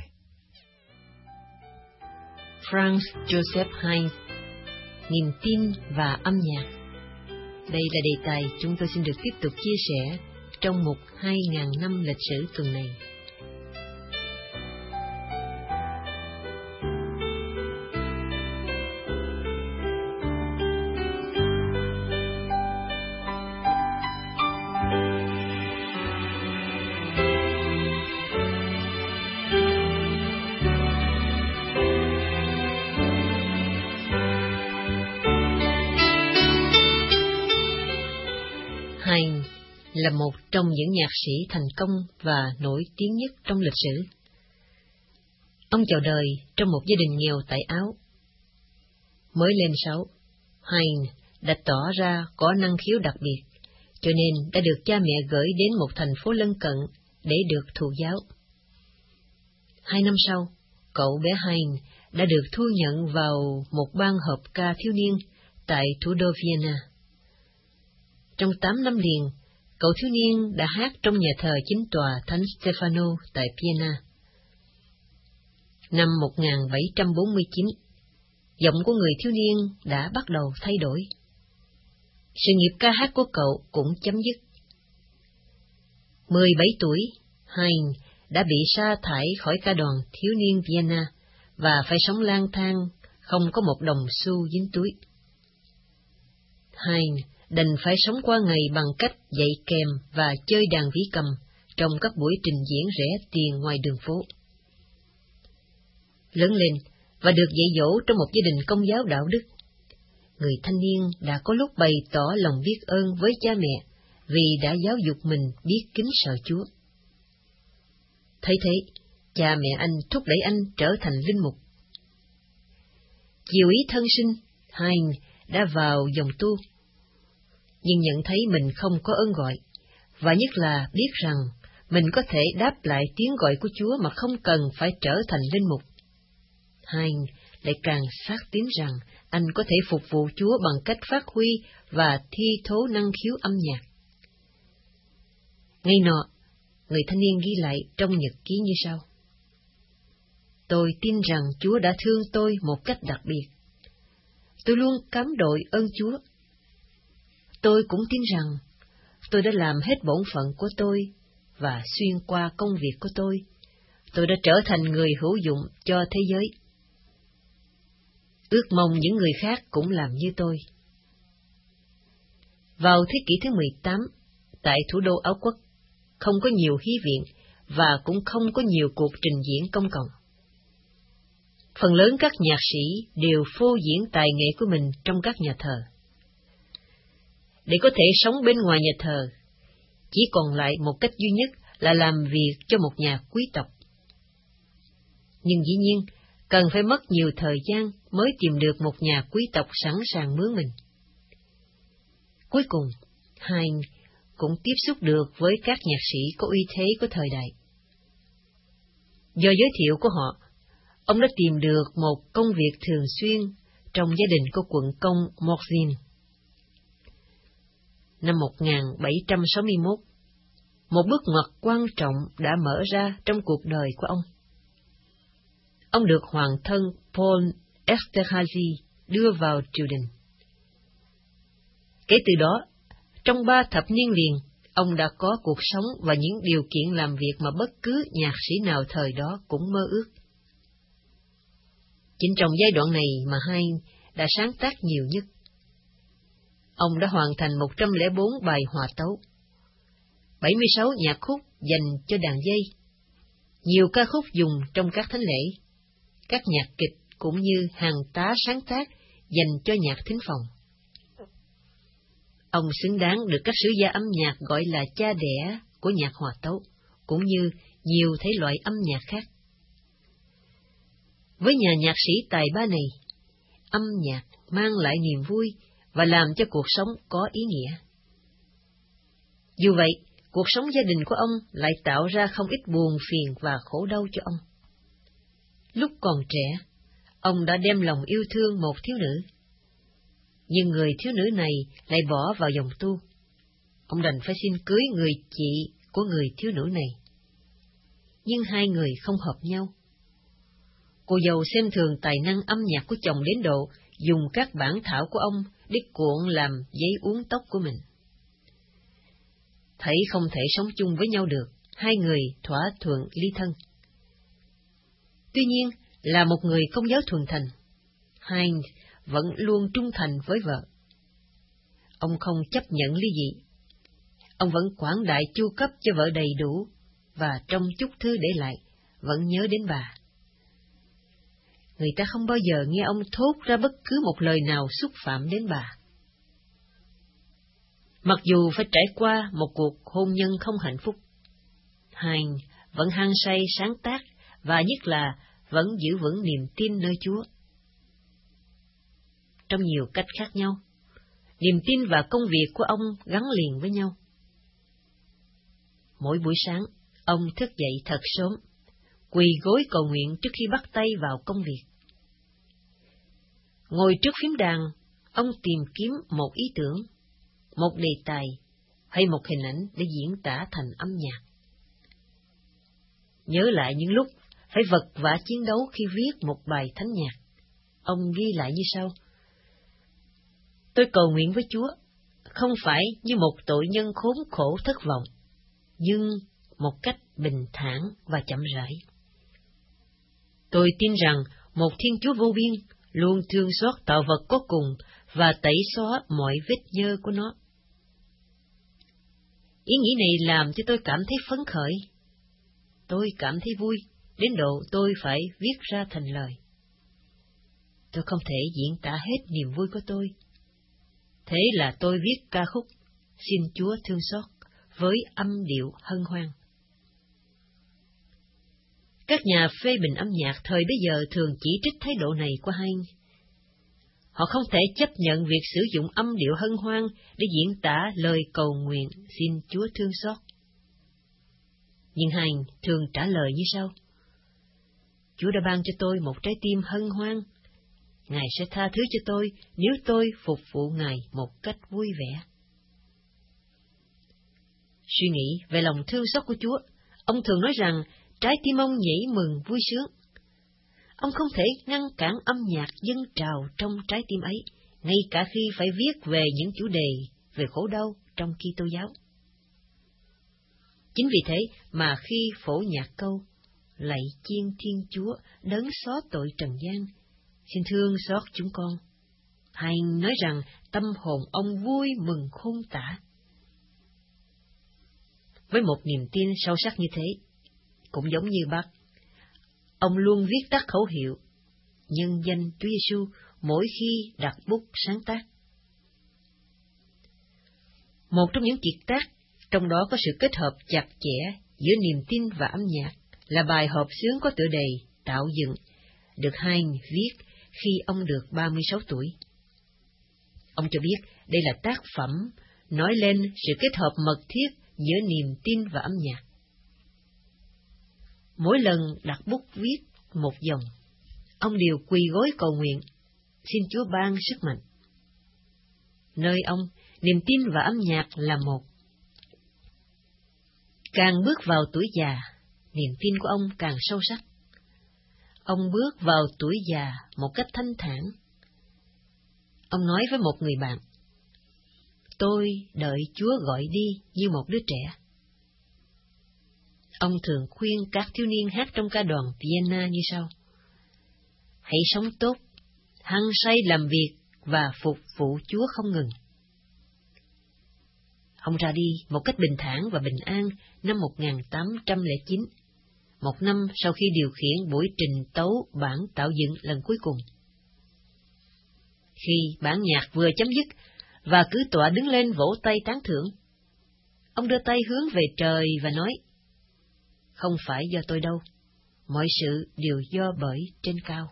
Franz Joseph Heinz, niềm tin và âm nhạc. Đây là đề tài chúng tôi xin được tiếp tục chia sẻ trong mục hai nghìn năm lịch sử tuần này. Heinz là một trong những nhạc sĩ thành công và nổi tiếng nhất trong lịch sử. Ông chào đời trong một gia đình nghèo tại Áo. Mới lên sáu, Heinz đã tỏ ra có năng khiếu đặc biệt, cho nên đã được cha mẹ gửi đến một thành phố lân cận để được thụ giáo. Hai năm sau, cậu bé Heinz đã được thu nhận vào một ban hợp ca thiếu niên tại thủ đô Vienna. Trong tám năm liền, cậu thiếu niên đã hát trong nhà thờ chính tòa Thánh Stefano tại Vienna. Năm một nghìn bảy trăm bốn mươi chín, giọng của người thiếu niên đã bắt đầu thay đổi. Sự nghiệp ca hát của cậu cũng chấm dứt. mười bảy tuổi, Heinz đã bị sa thải khỏi ca đoàn thiếu niên Vienna và phải sống lang thang, không có một đồng xu dính túi. Heinz đành phải sống qua ngày bằng cách dạy kèm và chơi đàn vĩ cầm trong các buổi trình diễn rẻ tiền ngoài đường phố. Lớn lên và được dạy dỗ trong một gia đình công giáo đạo đức, người thanh niên đã có lúc bày tỏ lòng biết ơn với cha mẹ vì đã giáo dục mình biết kính sợ Chúa. Thấy thế, cha mẹ anh thúc đẩy anh trở thành linh mục. Chiều ý thân sinh, Heinz đã vào dòng tu, nhưng nhận thấy mình không có ơn gọi, và nhất là biết rằng mình có thể đáp lại tiếng gọi của Chúa mà không cần phải trở thành linh mục. Heinz lại càng xác tín rằng anh có thể phục vụ Chúa bằng cách phát huy và thi thố năng khiếu âm nhạc. Ngày nọ, người thanh niên ghi lại trong nhật ký như sau: Tôi tin rằng Chúa đã thương tôi một cách đặc biệt. Tôi luôn cám đội ơn Chúa. Tôi cũng tin rằng tôi đã làm hết bổn phận của tôi và xuyên qua công việc của tôi, tôi đã trở thành người hữu dụng cho thế giới. Ước mong những người khác cũng làm như tôi. Vào thế kỷ thứ mười tám, tại thủ đô Áo Quốc, không có nhiều hy viện và cũng không có nhiều cuộc trình diễn công cộng. Phần lớn các nhạc sĩ đều phô diễn tài nghệ của mình trong các nhà thờ. Để có thể sống bên ngoài nhà thờ, chỉ còn lại một cách duy nhất là làm việc cho một nhà quý tộc. Nhưng dĩ nhiên, cần phải mất nhiều thời gian mới tìm được một nhà quý tộc sẵn sàng mướn mình. Cuối cùng, Heinz cũng tiếp xúc được với các nhạc sĩ có uy thế của thời đại. Do giới thiệu của họ, ông đã tìm được một công việc thường xuyên trong gia đình của quận công Morzin. Năm một nghìn bảy trăm sáu mươi mốt, một bước ngoặt quan trọng đã mở ra trong cuộc đời của ông. Ông được hoàng thân Paul Esterhazy đưa vào triều đình. Kể từ đó, trong ba thập niên liền, ông đã có cuộc sống và những điều kiện làm việc mà bất cứ nhạc sĩ nào thời đó cũng mơ ước. Chính trong giai đoạn này mà Heinz đã sáng tác nhiều nhất. Ông đã hoàn thành một trăm lẻ bốn bài hòa tấu, bảy mươi sáu nhạc khúc dành cho đàn dây, Nhiều ca khúc dùng trong các thánh lễ, các nhạc kịch cũng như hàng tá sáng tác dành cho nhạc thính phòng. Ông xứng đáng được các sử gia âm nhạc gọi là cha đẻ của nhạc hòa tấu, cũng như nhiều thể loại âm nhạc khác. Với nhà nhạc sĩ tài ba này, âm nhạc mang lại niềm vui và làm cho cuộc sống có ý nghĩa. Dù vậy, cuộc sống gia đình của ông lại tạo ra không ít buồn phiền và khổ đau cho ông. Lúc còn trẻ, ông đã đem lòng yêu thương một thiếu nữ, nhưng người thiếu nữ này lại bỏ vào dòng tu. Ông đành phải xin cưới người chị của người thiếu nữ này. Nhưng hai người không hợp nhau. Cô dâu xem thường tài năng âm nhạc của chồng đến độ dùng các bản thảo của ông để cuộn làm giấy uốn tóc của mình. Thấy không thể sống chung với nhau được, hai người thỏa thuận ly thân. Tuy nhiên, là một người công giáo thuần thành, Heinz vẫn luôn trung thành với vợ. Ông không chấp nhận ly dị. Ông vẫn quảng đại chu cấp cho vợ đầy đủ, và trong chút thư để lại, vẫn nhớ đến bà. Người ta không bao giờ nghe ông thốt ra bất cứ một lời nào xúc phạm đến bà. Mặc dù phải trải qua một cuộc hôn nhân không hạnh phúc, Heinz vẫn hăng say sáng tác và nhất là vẫn giữ vững niềm tin nơi Chúa. Trong nhiều cách khác nhau, niềm tin và công việc của ông gắn liền với nhau. Mỗi buổi sáng, ông thức dậy thật sớm, quỳ gối cầu nguyện trước khi bắt tay vào công việc. Ngồi trước phím đàn, ông tìm kiếm một ý tưởng, một đề tài hay một hình ảnh để diễn tả thành âm nhạc. Nhớ lại những lúc phải vật vã chiến đấu khi viết một bài thánh nhạc, ông ghi lại như sau: Tôi cầu nguyện với Chúa, không phải như một tội nhân khốn khổ thất vọng, nhưng một cách bình thản và chậm rãi. Tôi tin rằng một Thiên Chúa vô biên luôn thương xót tạo vật có cùng và tẩy xóa mọi vết nhơ của nó. Ý nghĩ này làm cho tôi cảm thấy phấn khởi. Tôi cảm thấy vui, đến độ tôi phải viết ra thành lời. Tôi không thể diễn tả hết niềm vui của tôi. Thế là tôi viết ca khúc Xin Chúa thương xót với âm điệu hân hoan. Các nhà phê bình âm nhạc thời bấy giờ thường chỉ trích thái độ này của Heinz. Họ không thể chấp nhận việc sử dụng âm điệu hân hoan để diễn tả lời cầu nguyện xin Chúa thương xót. Nhưng Heinz thường trả lời như sau: Chúa đã ban cho tôi một trái tim hân hoan. Ngài sẽ tha thứ cho tôi nếu tôi phục vụ Ngài một cách vui vẻ. Suy nghĩ về lòng thương xót của Chúa, ông thường nói rằng trái tim ông nhảy mừng vui sướng. Ông không thể ngăn cản âm nhạc dâng trào trong trái tim ấy, ngay cả khi phải viết về những chủ đề về khổ đau trong Kitô giáo. Chính vì thế mà khi phổ nhạc câu Lạy Chiên Thiên Chúa đấng xóa tội trần gian, xin thương xót chúng con, Heinz nói rằng tâm hồn ông vui mừng khôn tả. Với một niềm tin sâu sắc như thế, cũng giống như Bach, ông luôn viết tắt khẩu hiệu nhân danh Chúa Giêsu mỗi khi đặt bút sáng tác. Một trong những kiệt tác, trong đó có sự kết hợp chặt chẽ giữa niềm tin và âm nhạc, là bài hợp xướng có tựa đề Tạo dựng, được Heinz viết khi ông được ba mươi sáu tuổi. Ông cho biết đây là tác phẩm nói lên sự kết hợp mật thiết giữa niềm tin và âm nhạc. Mỗi lần đặt bút viết một dòng, ông đều quỳ gối cầu nguyện, xin Chúa ban sức mạnh. Nơi ông, niềm tin và âm nhạc là một. Càng bước vào tuổi già, niềm tin của ông càng sâu sắc. Ông bước vào tuổi già một cách thanh thản. Ông nói với một người bạn: Tôi đợi Chúa gọi đi như một đứa trẻ. Ông thường khuyên các thiếu niên hát trong ca đoàn Vienna như sau: Hãy sống tốt, hăng say làm việc và phục vụ Chúa không ngừng. Ông ra đi một cách bình thản và bình an năm một nghìn tám trăm lẻ chín, một năm sau khi điều khiển buổi trình tấu bản tạo dựng lần cuối cùng. Khi bản nhạc vừa chấm dứt và cử tọa đứng lên vỗ tay tán thưởng, ông đưa tay hướng về trời và nói: "Không phải do tôi đâu, mọi sự đều do bởi trên cao."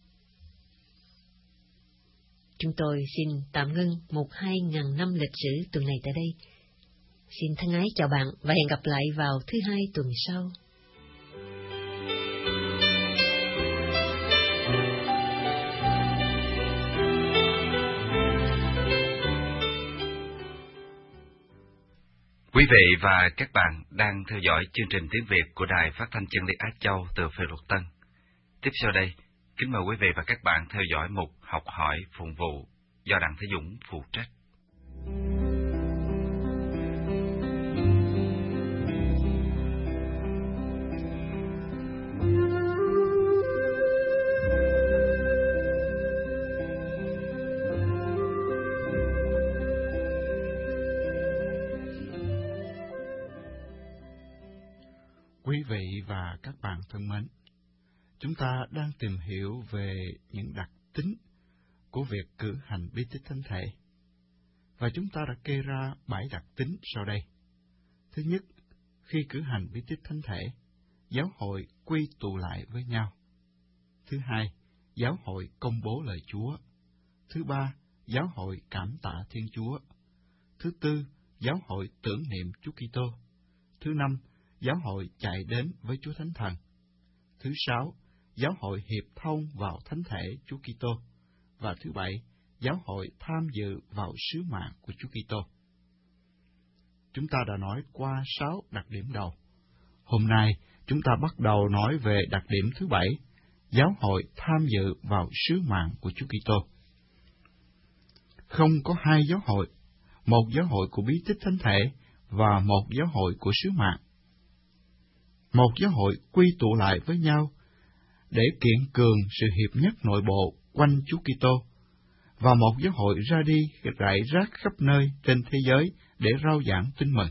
Chúng tôi xin tạm ngưng một hai ngàn năm lịch sử tuần này tại đây. Xin thân ái chào bạn và hẹn gặp lại vào thứ hai tuần sau. Quý vị và các bạn đang theo dõi chương trình tiếng Việt của Đài Phát thanh Chân lý Á Châu từ Phê Luật Tân. Tiếp sau đây, kính mời quý vị và các bạn theo dõi mục Học hỏi phụng vụ do Đặng Thế Dũng phụ trách. Quý vị và các bạn thân mến, chúng ta đang tìm hiểu về những đặc tính của việc cử hành bí tích thánh thể, và chúng ta đã kê ra bảy đặc tính sau đây. Thứ nhất, khi cử hành bí tích thánh thể, giáo hội quy tụ lại với nhau. Thứ hai, giáo hội công bố lời Chúa. Thứ ba, giáo hội cảm tạ Thiên Chúa. Thứ tư, giáo hội tưởng niệm Chúa Kitô. Thứ năm, giáo hội chạy đến với Chúa Thánh Thần. Thứ sáu, giáo hội hiệp thông vào thánh thể Chúa Kitô. Và thứ bảy, giáo hội tham dự vào sứ mạng của Chúa Kitô. Chúng ta đã nói qua sáu đặc điểm đầu. Hôm nay, chúng ta bắt đầu nói về đặc điểm thứ bảy, giáo hội tham dự vào sứ mạng của Chúa Kitô. Không có hai giáo hội, một giáo hội của bí tích thánh thể và một giáo hội của sứ mạng. Một giáo hội quy tụ lại với nhau để kiện cường sự hiệp nhất nội bộ quanh Chúa Kitô, và một giáo hội ra đi rải rác khắp nơi trên thế giới để rao giảng tin mừng.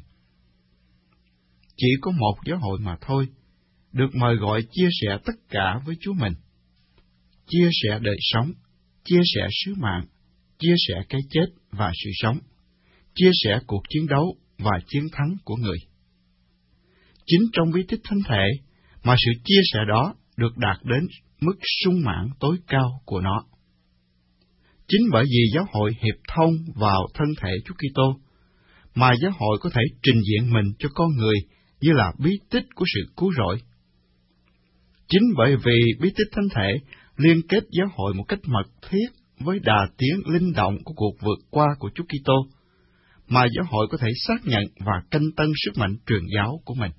Chỉ có một giáo hội mà thôi, được mời gọi chia sẻ tất cả với Chúa mình, chia sẻ đời sống, chia sẻ sứ mạng, chia sẻ cái chết và sự sống, chia sẻ cuộc chiến đấu và chiến thắng của người. Chính trong bí tích thánh thể mà sự chia sẻ đó được đạt đến mức sung mãn tối cao của nó. Chính bởi vì giáo hội hiệp thông vào thân thể Chúa Kitô mà giáo hội có thể trình diện mình cho con người như là bí tích của sự cứu rỗi. Chính bởi vì bí tích thánh thể liên kết giáo hội một cách mật thiết với đà tiến linh động của cuộc vượt qua của Chúa Kitô mà giáo hội có thể xác nhận và canh tân sức mạnh truyền giáo của mình.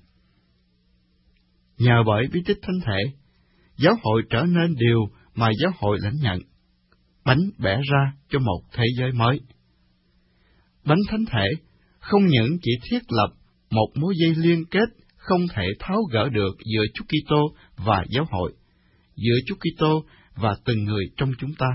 Nhờ bởi bí tích thánh thể, giáo hội trở nên điều mà giáo hội lãnh nhận, bánh bẻ ra cho một thế giới mới. Bánh thánh thể không những chỉ thiết lập một mối dây liên kết không thể tháo gỡ được giữa Chúa Kitô và giáo hội, giữa Chúa Kitô và từng người trong chúng ta.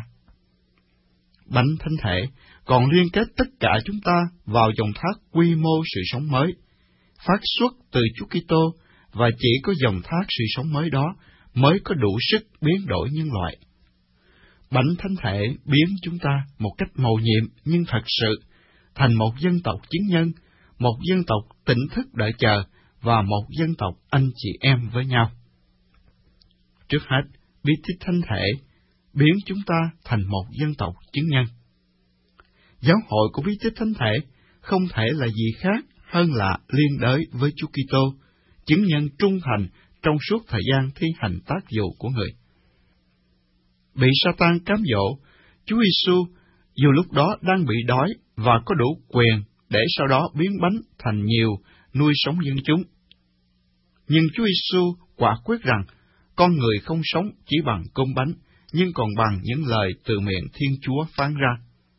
Bánh thánh thể còn liên kết tất cả chúng ta vào dòng thác quy mô sự sống mới, phát xuất từ Chúa Kitô, và chỉ có dòng thác sự sống mới đó mới có đủ sức biến đổi nhân loại. Bánh thánh thể biến chúng ta một cách mầu nhiệm nhưng thật sự thành một dân tộc chứng nhân, một dân tộc tỉnh thức đợi chờ và một dân tộc anh chị em với nhau. Trước hết, bí tích thánh thể biến chúng ta thành một dân tộc chứng nhân. Giáo hội của bí tích thánh thể không thể là gì khác hơn là liên đới với Chúa Kitô, chứng nhân trung thành trong suốt thời gian thi hành tác vụ của người. Bị Sa-tan cám dỗ, Chúa Giêsu dù lúc đó đang bị đói và có đủ quyền để sau đó biến bánh thành nhiều nuôi sống dân chúng. Nhưng Chúa Giêsu quả quyết rằng con người không sống chỉ bằng cơm bánh, nhưng còn bằng những lời từ miệng Thiên Chúa phán ra.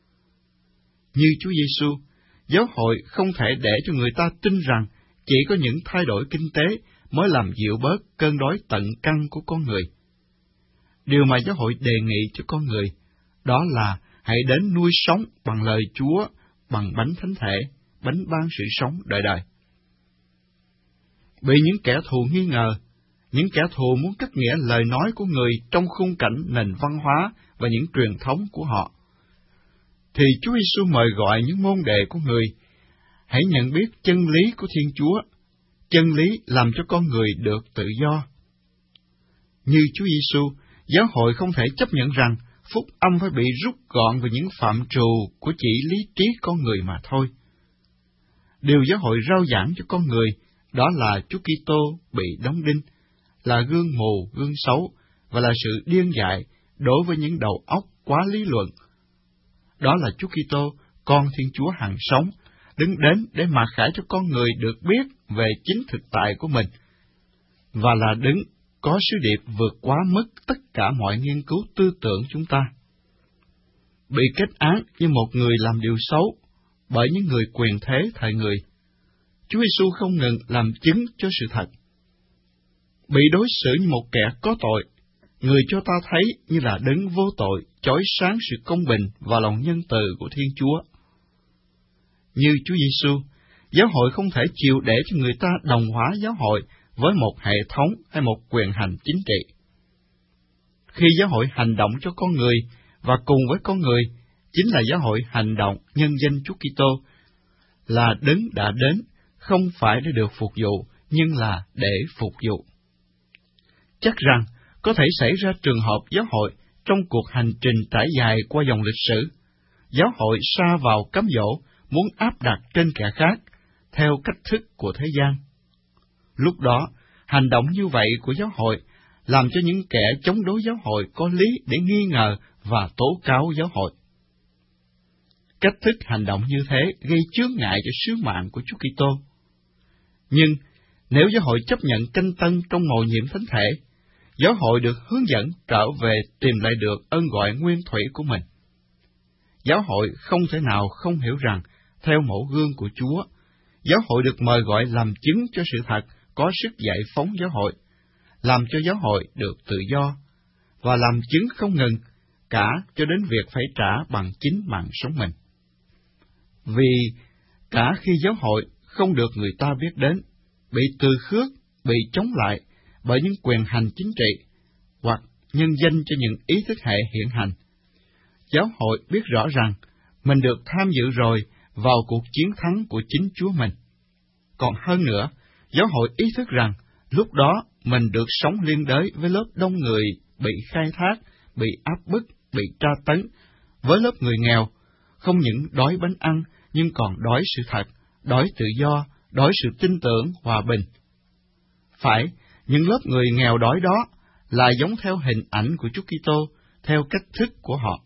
Như Chúa Giêsu, giáo hội không thể để cho người ta tin rằng chỉ có những thay đổi kinh tế mới làm dịu bớt cơn đói tận căn của con người. Điều mà giáo hội đề nghị cho con người, đó là hãy đến nuôi sống bằng lời Chúa, bằng bánh thánh thể, bánh ban sự sống đời đời. Bị những kẻ thù nghi ngờ, những kẻ thù muốn cắt nghĩa lời nói của người trong khung cảnh nền văn hóa và những truyền thống của họ, thì Chúa Giêsu mời gọi những môn đệ của người, hãy nhận biết chân lý của Thiên Chúa, chân lý làm cho con người được tự do. Như Chúa Giêsu, giáo hội không thể chấp nhận rằng phúc âm phải bị rút gọn về những phạm trù của chỉ lý trí con người mà thôi. Điều giáo hội rao giảng cho con người đó là Chúa Kitô bị đóng đinh, là gương mù, gương xấu, và là sự điên dại đối với những đầu óc quá lý luận. Đó là Chúa Kitô, con Thiên Chúa hằng sống, đứng đến để mặc khải cho con người được biết về chính thực tại của mình, và là đứng có sứ điệp vượt quá mức tất cả mọi nghiên cứu tư tưởng chúng ta. Bị kết án như một người làm điều xấu bởi những người quyền thế thời người, Chúa Giêsu không ngừng làm chứng cho sự thật. Bị đối xử như một kẻ có tội, người cho ta thấy như là đấng vô tội, chói sáng sự công bình và lòng nhân từ của Thiên Chúa. Như Chúa Giêsu, giáo hội không thể chịu để cho người ta đồng hóa giáo hội với một hệ thống hay một quyền hành chính trị. Khi giáo hội hành động cho con người và cùng với con người, chính là giáo hội hành động nhân danh Chúa Kitô, là đấng đã đến không phải để được phục vụ, nhưng là để phục vụ. Chắc rằng có thể xảy ra trường hợp giáo hội trong cuộc hành trình trải dài qua dòng lịch sử, giáo hội sa vào cám dỗ muốn áp đặt trên kẻ khác theo cách thức của thế gian. Lúc đó, hành động như vậy của giáo hội làm cho những kẻ chống đối giáo hội có lý để nghi ngờ và tố cáo giáo hội. Cách thức hành động như thế gây chướng ngại cho sứ mạng của Chúa Kitô. Nhưng nếu giáo hội chấp nhận canh tân trong mầu nhiệm thánh thể, giáo hội được hướng dẫn trở về tìm lại được ơn gọi nguyên thủy của mình. Giáo hội không thể nào không hiểu rằng, theo mẫu gương của Chúa, giáo hội được mời gọi làm chứng cho sự thật có sức giải phóng giáo hội, làm cho giáo hội được tự do, và làm chứng không ngừng, cả cho đến việc phải trả bằng chính mạng sống mình. Vì cả khi giáo hội không được người ta biết đến, bị từ khước, bị chống lại bởi những quyền hành chính trị, hoặc nhân danh cho những ý thức hệ hiện hành, giáo hội biết rõ rằng mình được tham dự rồi vào cuộc chiến thắng của chính Chúa mình. Còn hơn nữa, giáo hội ý thức rằng lúc đó mình được sống liên đới với lớp đông người bị khai thác, bị áp bức, bị tra tấn, với lớp người nghèo, không những đói bánh ăn, nhưng còn đói sự thật, đói tự do, đói sự tin tưởng, hòa bình. Phải, những lớp người nghèo đói đó là giống theo hình ảnh của Chúa Kitô, theo cách thức của họ.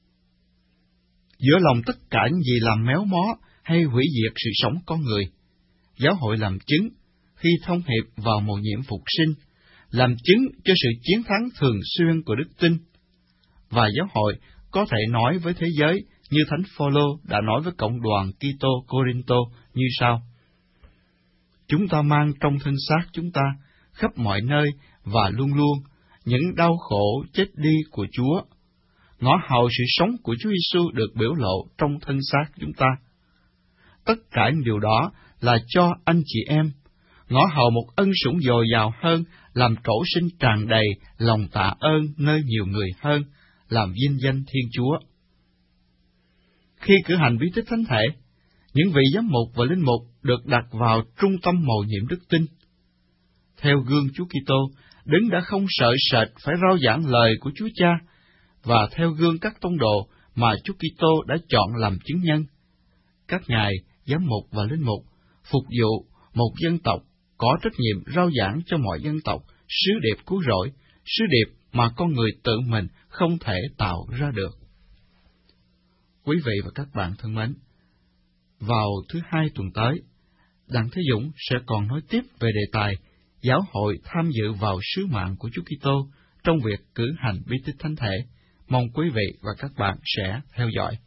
Giữa lòng tất cả những gì làm méo mó hay hủy diệt sự sống con người, giáo hội làm chứng khi thông hiệp vào mầu nhiệm phục sinh, làm chứng cho sự chiến thắng thường xuyên của đức tin. Và giáo hội có thể nói với thế giới như Thánh Phaolô đã nói với cộng đoàn Kitô Cô-rinh-tô như sau: Chúng ta mang trong thân xác chúng ta khắp mọi nơi và luôn luôn những đau khổ chết đi của Chúa. Ngõ hầu sự sống của Chúa Giêsu được biểu lộ trong thân xác chúng ta. Tất cả những điều đó là cho anh chị em, ngõ hầu một ân sủng dồi dào hơn, làm trổ sinh tràn đầy lòng tạ ơn nơi nhiều người hơn, làm vinh danh Thiên Chúa. Khi cử hành bí tích thánh thể, những vị giám mục và linh mục được đặt vào trung tâm mầu nhiệm đức tin. Theo gương Chúa Kitô, Đấng đã không sợ sệt phải rao giảng lời của Chúa Cha, và theo gương các tông đồ mà Chúa Kitô đã chọn làm chứng nhân, các ngài giám mục và linh mục phục vụ một dân tộc có trách nhiệm rao giảng cho mọi dân tộc sứ điệp cứu rỗi, sứ điệp mà con người tự mình không thể tạo ra được. Quý vị và các bạn thân mến, vào thứ hai tuần tới, Đặng Thế Dũng sẽ còn nói tiếp về đề tài giáo hội tham dự vào sứ mạng của Chúa Kitô trong việc cử hành bí tích thánh thể. Mong quý vị và các bạn sẽ theo dõi.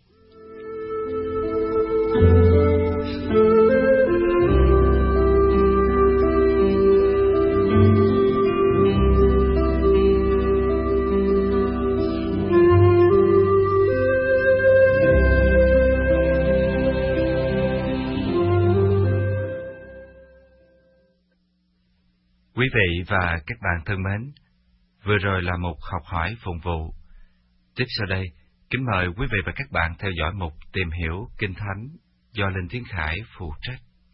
Quý vị và các bạn thân mến, vừa rồi là một học hỏi phụng vụ. Tiếp sau đây, kính mời quý vị và các bạn theo dõi mục Tìm hiểu Kinh Thánh do Linh Tiến Khải phụ trách.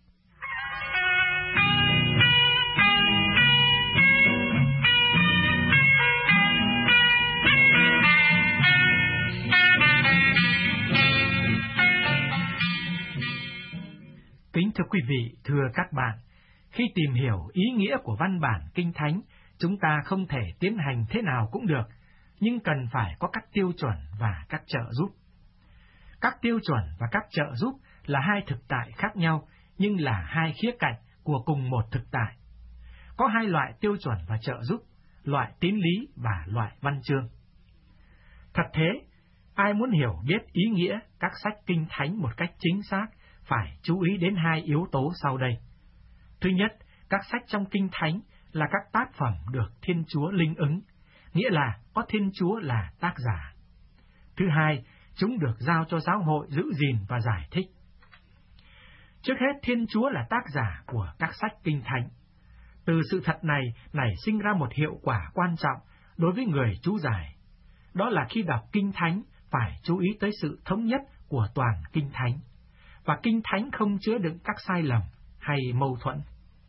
Kính thưa quý vị, thưa các bạn, khi tìm hiểu ý nghĩa của văn bản Kinh Thánh, chúng ta không thể tiến hành thế nào cũng được, nhưng cần phải có các tiêu chuẩn và các trợ giúp. Các tiêu chuẩn và các trợ giúp là hai thực tại khác nhau, nhưng là hai khía cạnh của cùng một thực tại. Có hai loại tiêu chuẩn và trợ giúp, loại tín lý và loại văn chương. Thật thế, ai muốn hiểu biết ý nghĩa các sách Kinh Thánh một cách chính xác, phải chú ý đến hai yếu tố sau đây. Thứ nhất, các sách trong Kinh Thánh là các tác phẩm được Thiên Chúa linh ứng, nghĩa là có Thiên Chúa là tác giả. Thứ hai, chúng được giao cho giáo hội giữ gìn và giải thích. Trước hết, Thiên Chúa là tác giả của các sách Kinh Thánh. Từ sự thật này nảy sinh ra một hiệu quả quan trọng đối với người chú giải. Đó là khi đọc Kinh Thánh phải chú ý tới sự thống nhất của toàn Kinh Thánh, và Kinh Thánh không chứa đựng các sai lầm hay mâu thuẫn.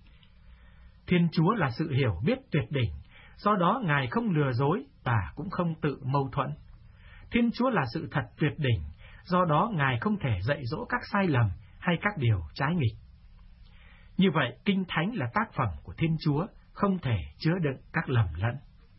Thiên Chúa là sự hiểu biết tuyệt đỉnh, do đó Ngài không lừa dối và cũng không tự mâu thuẫn. Thiên Chúa là sự thật tuyệt đỉnh, do đó Ngài không thể dạy dỗ các sai lầm hay các điều trái nghịch. Như vậy, Kinh Thánh là tác phẩm của Thiên Chúa, không thể chứa đựng các lầm lẫn.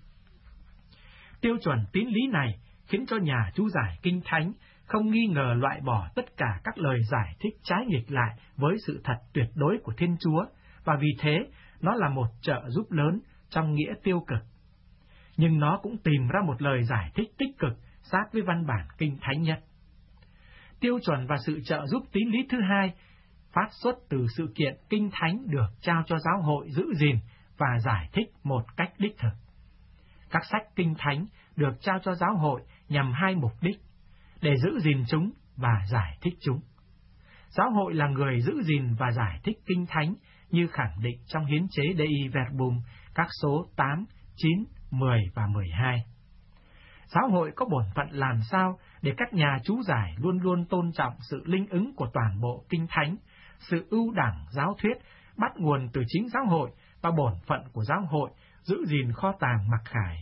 Tiêu chuẩn tín lý này khiến cho nhà chú giải Kinh Thánh không nghi ngờ loại bỏ tất cả các lời giải thích trái nghịch lại với sự thật tuyệt đối của Thiên Chúa, và vì thế nó là một trợ giúp lớn trong nghĩa tiêu cực. Nhưng nó cũng tìm ra một lời giải thích tích cực sát với văn bản Kinh Thánh nhất. Tiêu chuẩn và sự trợ giúp tín lý thứ hai phát xuất từ sự kiện Kinh Thánh được trao cho giáo hội giữ gìn và giải thích một cách đích thực. Các sách Kinh Thánh được trao cho giáo hội nhằm hai mục đích: để giữ gìn chúng và giải thích chúng. Giáo hội là người giữ gìn và giải thích Kinh Thánh như khẳng định trong hiến chế Dei Verbum các số tám, chín, mười và mười hai. Giáo hội có bổn phận làm sao để các nhà chú giải luôn luôn tôn trọng sự linh ứng của toàn bộ Kinh Thánh, sự ưu đẳng giáo thuyết bắt nguồn từ chính giáo hội và bổn phận của giáo hội giữ gìn kho tàng mặc khải.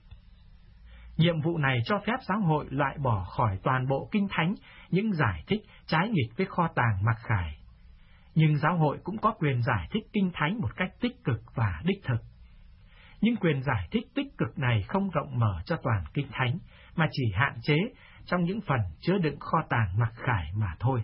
Nhiệm vụ này cho phép giáo hội loại bỏ khỏi toàn bộ Kinh Thánh những giải thích trái nghịch với kho tàng mặc khải. Nhưng giáo hội cũng có quyền giải thích Kinh Thánh một cách tích cực và đích thực. Nhưng quyền giải thích tích cực này không rộng mở cho toàn Kinh Thánh, mà chỉ hạn chế trong những phần chứa đựng kho tàng mặc khải mà thôi.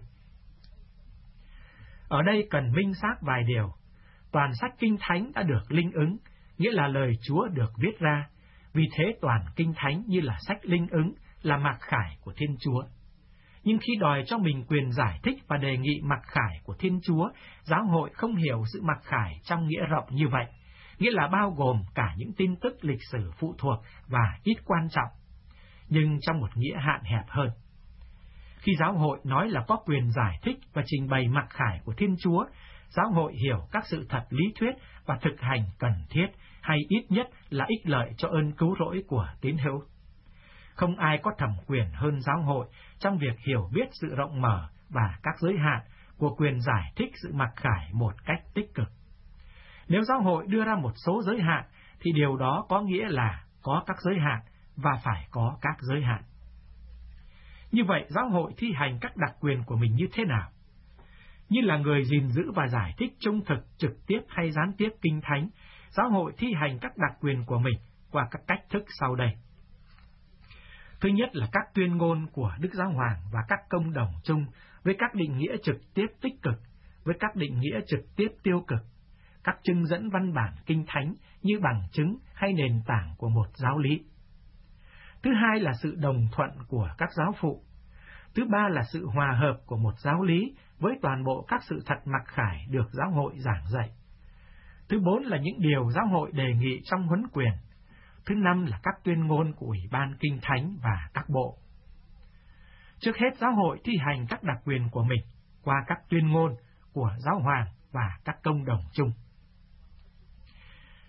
Ở đây cần minh xác vài điều. Toàn sách Kinh Thánh đã được linh ứng, nghĩa là lời Chúa được viết ra. Vì thế toàn Kinh Thánh như là sách linh ứng, là mặc khải của Thiên Chúa. Nhưng khi đòi cho mình quyền giải thích và đề nghị mặc khải của Thiên Chúa, giáo hội không hiểu sự mặc khải trong nghĩa rộng như vậy, nghĩa là bao gồm cả những tin tức lịch sử phụ thuộc và ít quan trọng, nhưng trong một nghĩa hạn hẹp hơn. Khi giáo hội nói là có quyền giải thích và trình bày mặc khải của Thiên Chúa, giáo hội hiểu các sự thật lý thuyết và thực hành cần thiết, hay ít nhất là ích lợi cho ơn cứu rỗi của tín hữu. Không ai có thẩm quyền hơn giáo hội trong việc hiểu biết sự rộng mở và các giới hạn của quyền giải thích sự mặc khải một cách tích cực. Nếu giáo hội đưa ra một số giới hạn, thì điều đó có nghĩa là có các giới hạn và phải có các giới hạn. Như vậy, giáo hội thi hành các đặc quyền của mình như thế nào? Như là người gìn giữ và giải thích trung thực, trực tiếp hay gián tiếp Kinh Thánh, giáo hội thi hành các đặc quyền của mình qua các cách thức sau đây. Thứ nhất là các tuyên ngôn của Đức Giáo Hoàng và các công đồng chung với các định nghĩa trực tiếp tích cực, với các định nghĩa trực tiếp tiêu cực, các trưng dẫn văn bản Kinh Thánh như bằng chứng hay nền tảng của một giáo lý. Thứ hai là sự đồng thuận của các giáo phụ. Thứ ba là sự hòa hợp của một giáo lý với toàn bộ các sự thật mặc khải được giáo hội giảng dạy. Thứ bốn là những điều giáo hội đề nghị trong huấn quyền. Thứ năm là các tuyên ngôn của Ủy ban Kinh Thánh và các bộ. Trước hết, giáo hội thi hành các đặc quyền của mình qua các tuyên ngôn của Giáo Hoàng và các công đồng chung.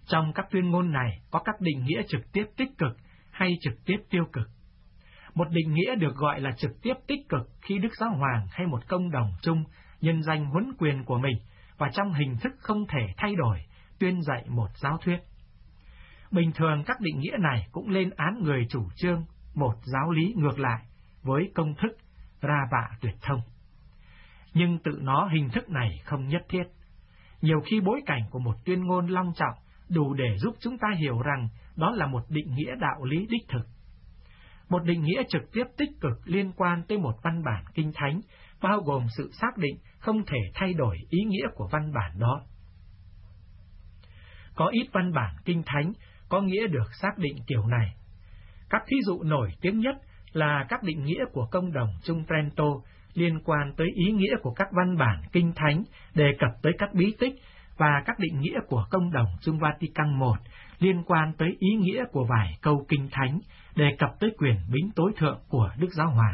Trong các tuyên ngôn này có các định nghĩa trực tiếp tích cực hay trực tiếp tiêu cực. Một định nghĩa được gọi là trực tiếp tích cực khi Đức Giáo Hoàng hay một công đồng chung nhân danh huấn quyền của mình và trong hình thức không thể thay đổi tuyên dạy một giáo thuyết. Bình thường các định nghĩa này cũng lên án người chủ trương một giáo lý ngược lại với công thức ra bạ tuyệt thông. Nhưng tự nó hình thức này không nhất thiết. Nhiều khi bối cảnh của một tuyên ngôn long trọng đủ để giúp chúng ta hiểu rằng đó là một định nghĩa đạo lý đích thực. Một định nghĩa trực tiếp tích cực liên quan tới một văn bản kinh thánh, bao gồm sự xác định không thể thay đổi ý nghĩa của văn bản đó. Có ít văn bản kinh thánh có nghĩa được xác định kiểu này. Các thí dụ nổi tiếng nhất là các định nghĩa của công đồng chung Trento liên quan tới ý nghĩa của các văn bản kinh thánh đề cập tới các bí tích, và các định nghĩa của công đồng chung Vatican một liên quan tới ý nghĩa của vài câu kinh thánh đề cập tới quyền bính tối thượng của Đức Giáo Hoàng.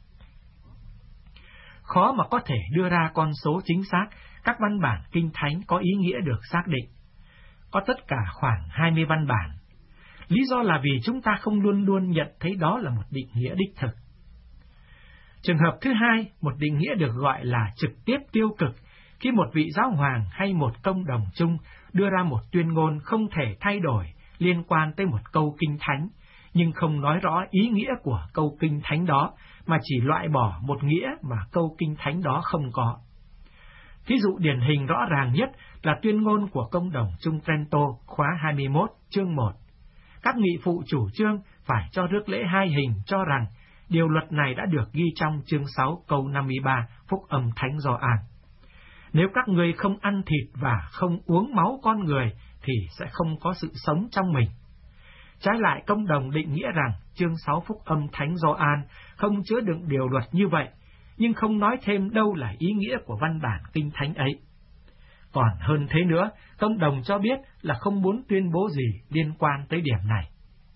Khó mà có thể đưa ra con số chính xác các văn bản kinh thánh có ý nghĩa được xác định. Có tất cả khoảng hai mươi văn bản. Lý do là vì chúng ta không luôn luôn nhận thấy đó là một định nghĩa đích thực. Trường hợp thứ hai, một định nghĩa được gọi là trực tiếp tiêu cực, khi một vị giáo hoàng hay một công đồng chung đưa ra một tuyên ngôn không thể thay đổi liên quan tới một câu kinh thánh, nhưng không nói rõ ý nghĩa của câu kinh thánh đó, mà chỉ loại bỏ một nghĩa mà câu kinh thánh đó không có. Ví dụ điển hình rõ ràng nhất là tuyên ngôn của công đồng chung Trento khóa hai mươi mốt chương một. Các nghị phụ chủ trương phải cho rước lễ hai hình cho rằng điều luật này đã được ghi trong chương sáu câu năm mươi ba phúc âm Thánh Gioan. Nếu các ngươi không ăn thịt và không uống máu con người thì sẽ không có sự sống trong mình. Trái lại, công đồng định nghĩa rằng chương sáu phúc âm Thánh Gioan không chứa đựng điều luật như vậy, nhưng không nói thêm đâu là ý nghĩa của văn bản kinh thánh ấy. Còn hơn thế nữa, công đồng cho biết là không muốn tuyên bố gì liên quan tới điểm này.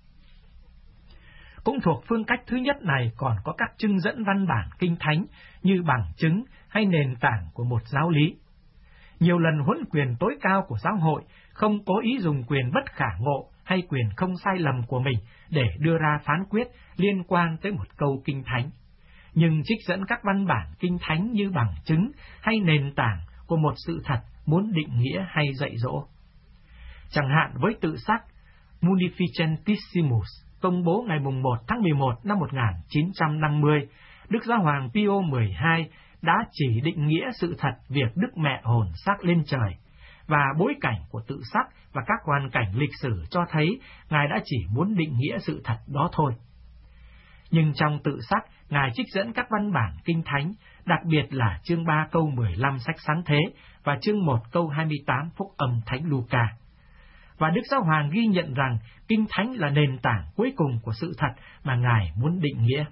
Cũng thuộc phương cách thứ nhất này còn có các trưng dẫn văn bản kinh thánh như bằng chứng hay nền tảng của một giáo lý. Nhiều lần huấn quyền tối cao của giáo hội không cố ý dùng quyền bất khả ngộ hay quyền không sai lầm của mình để đưa ra phán quyết liên quan tới một câu kinh thánh, nhưng trích dẫn các văn bản kinh thánh như bằng chứng hay nền tảng của một sự thật muốn định nghĩa hay dạy dỗ. Chẳng hạn với tự sắc Munificentissimus công bố ngày một tháng mười một năm một nghìn chín trăm năm mươi, Đức Giáo hoàng Pio mười hai đã chỉ định nghĩa sự thật việc Đức Mẹ hồn xác lên trời, và bối cảnh của tự sắc và các hoàn cảnh lịch sử cho thấy Ngài đã chỉ muốn định nghĩa sự thật đó thôi. Nhưng trong tự sắc, Ngài trích dẫn các văn bản kinh thánh, đặc biệt là chương ba câu mười lăm sách Sáng Thế và chương một câu hai mươi tám phúc âm Thánh Luca. Và Đức Giáo hoàng ghi nhận rằng kinh thánh là nền tảng cuối cùng của sự thật mà Ngài muốn định nghĩa.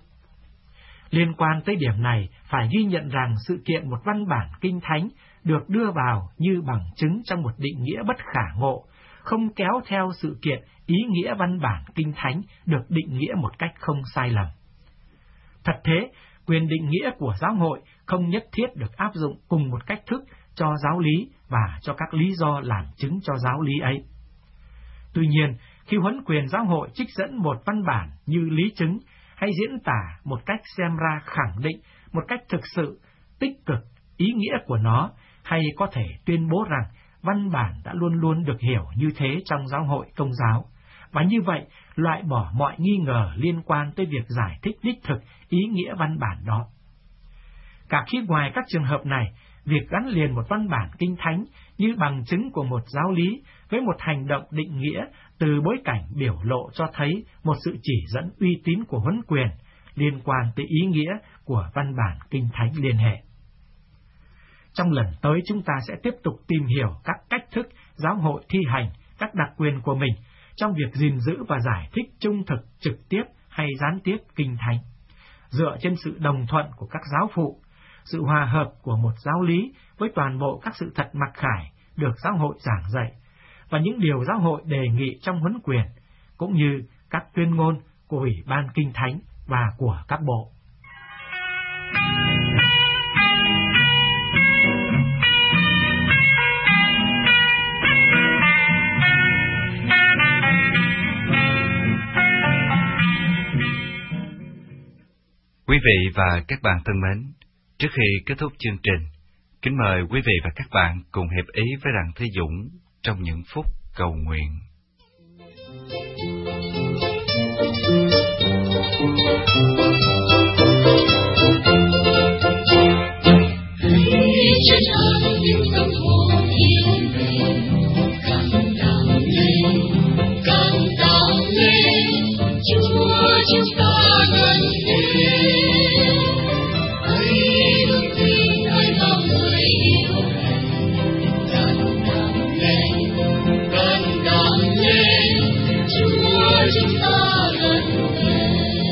Liên quan tới điểm này, phải ghi nhận rằng sự kiện một văn bản kinh thánh được đưa vào như bằng chứng trong một định nghĩa bất khả ngộ, không kéo theo sự kiện ý nghĩa văn bản kinh thánh được định nghĩa một cách không sai lầm. Thật thế, quyền định nghĩa của giáo hội không nhất thiết được áp dụng cùng một cách thức cho giáo lý và cho các lý do làm chứng cho giáo lý ấy. Tuy nhiên, khi huấn quyền giáo hội trích dẫn một văn bản như lý chứng hay diễn tả một cách xem ra khẳng định một cách thực sự tích cực ý nghĩa của nó, hay có thể tuyên bố rằng văn bản đã luôn luôn được hiểu như thế trong giáo hội Công giáo, và như vậy loại bỏ mọi nghi ngờ liên quan tới việc giải thích đích thực ý nghĩa văn bản đó. Cả khi ngoài các trường hợp này, việc gắn liền một văn bản kinh thánh như bằng chứng của một giáo lý với một hành động định nghĩa từ bối cảnh biểu lộ cho thấy một sự chỉ dẫn uy tín của huấn quyền liên quan tới ý nghĩa của văn bản kinh thánh liên hệ. Trong lần tới chúng ta sẽ tiếp tục tìm hiểu các cách thức giáo hội thi hành các đặc quyền của mình trong việc gìn giữ và giải thích trung thực trực tiếp hay gián tiếp kinh thánh, dựa trên sự đồng thuận của các giáo phụ, sự hòa hợp của một giáo lý với toàn bộ các sự thật mặc khải được giáo hội giảng dạy, và những điều giáo hội đề nghị trong huấn quyền, cũng như các tuyên ngôn của Ủy ban Kinh Thánh và của các bộ. Quý vị và các bạn thân mến, trước khi kết thúc chương trình, kính mời quý vị và các bạn cùng hiệp ý với Đặng Thế Dũng trong những phút cầu nguyện. Chân an những tâm hồn yên bình, càng đào lên, càng đào lên, Chúa chúng ta gần đến. Hãy vững tin nơi bao người yêu hẹn, càng đào lên, càng đào lên, Chúa chúng ta gần đến.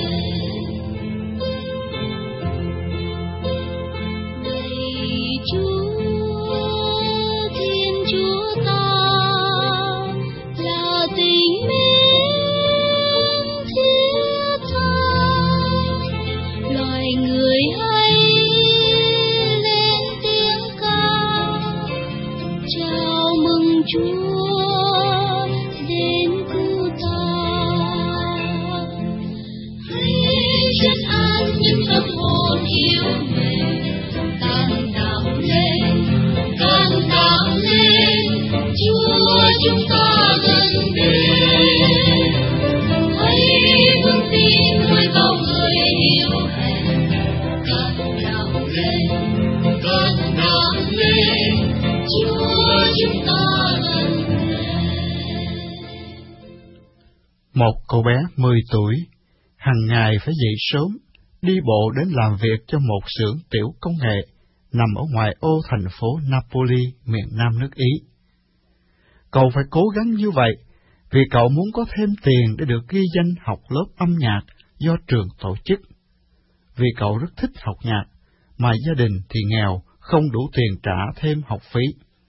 Một cậu bé mười tuổi, hàng ngày phải dậy sớm, đi bộ đến làm việc cho một xưởng tiểu công nghệ nằm ở ngoài ô thành phố Napoli, miền Nam nước Ý. Cậu phải cố gắng như vậy vì cậu muốn có thêm tiền để được ghi danh học lớp âm nhạc do trường tổ chức. Vì cậu rất thích học nhạc, mà gia đình thì nghèo, không đủ tiền trả thêm học phí.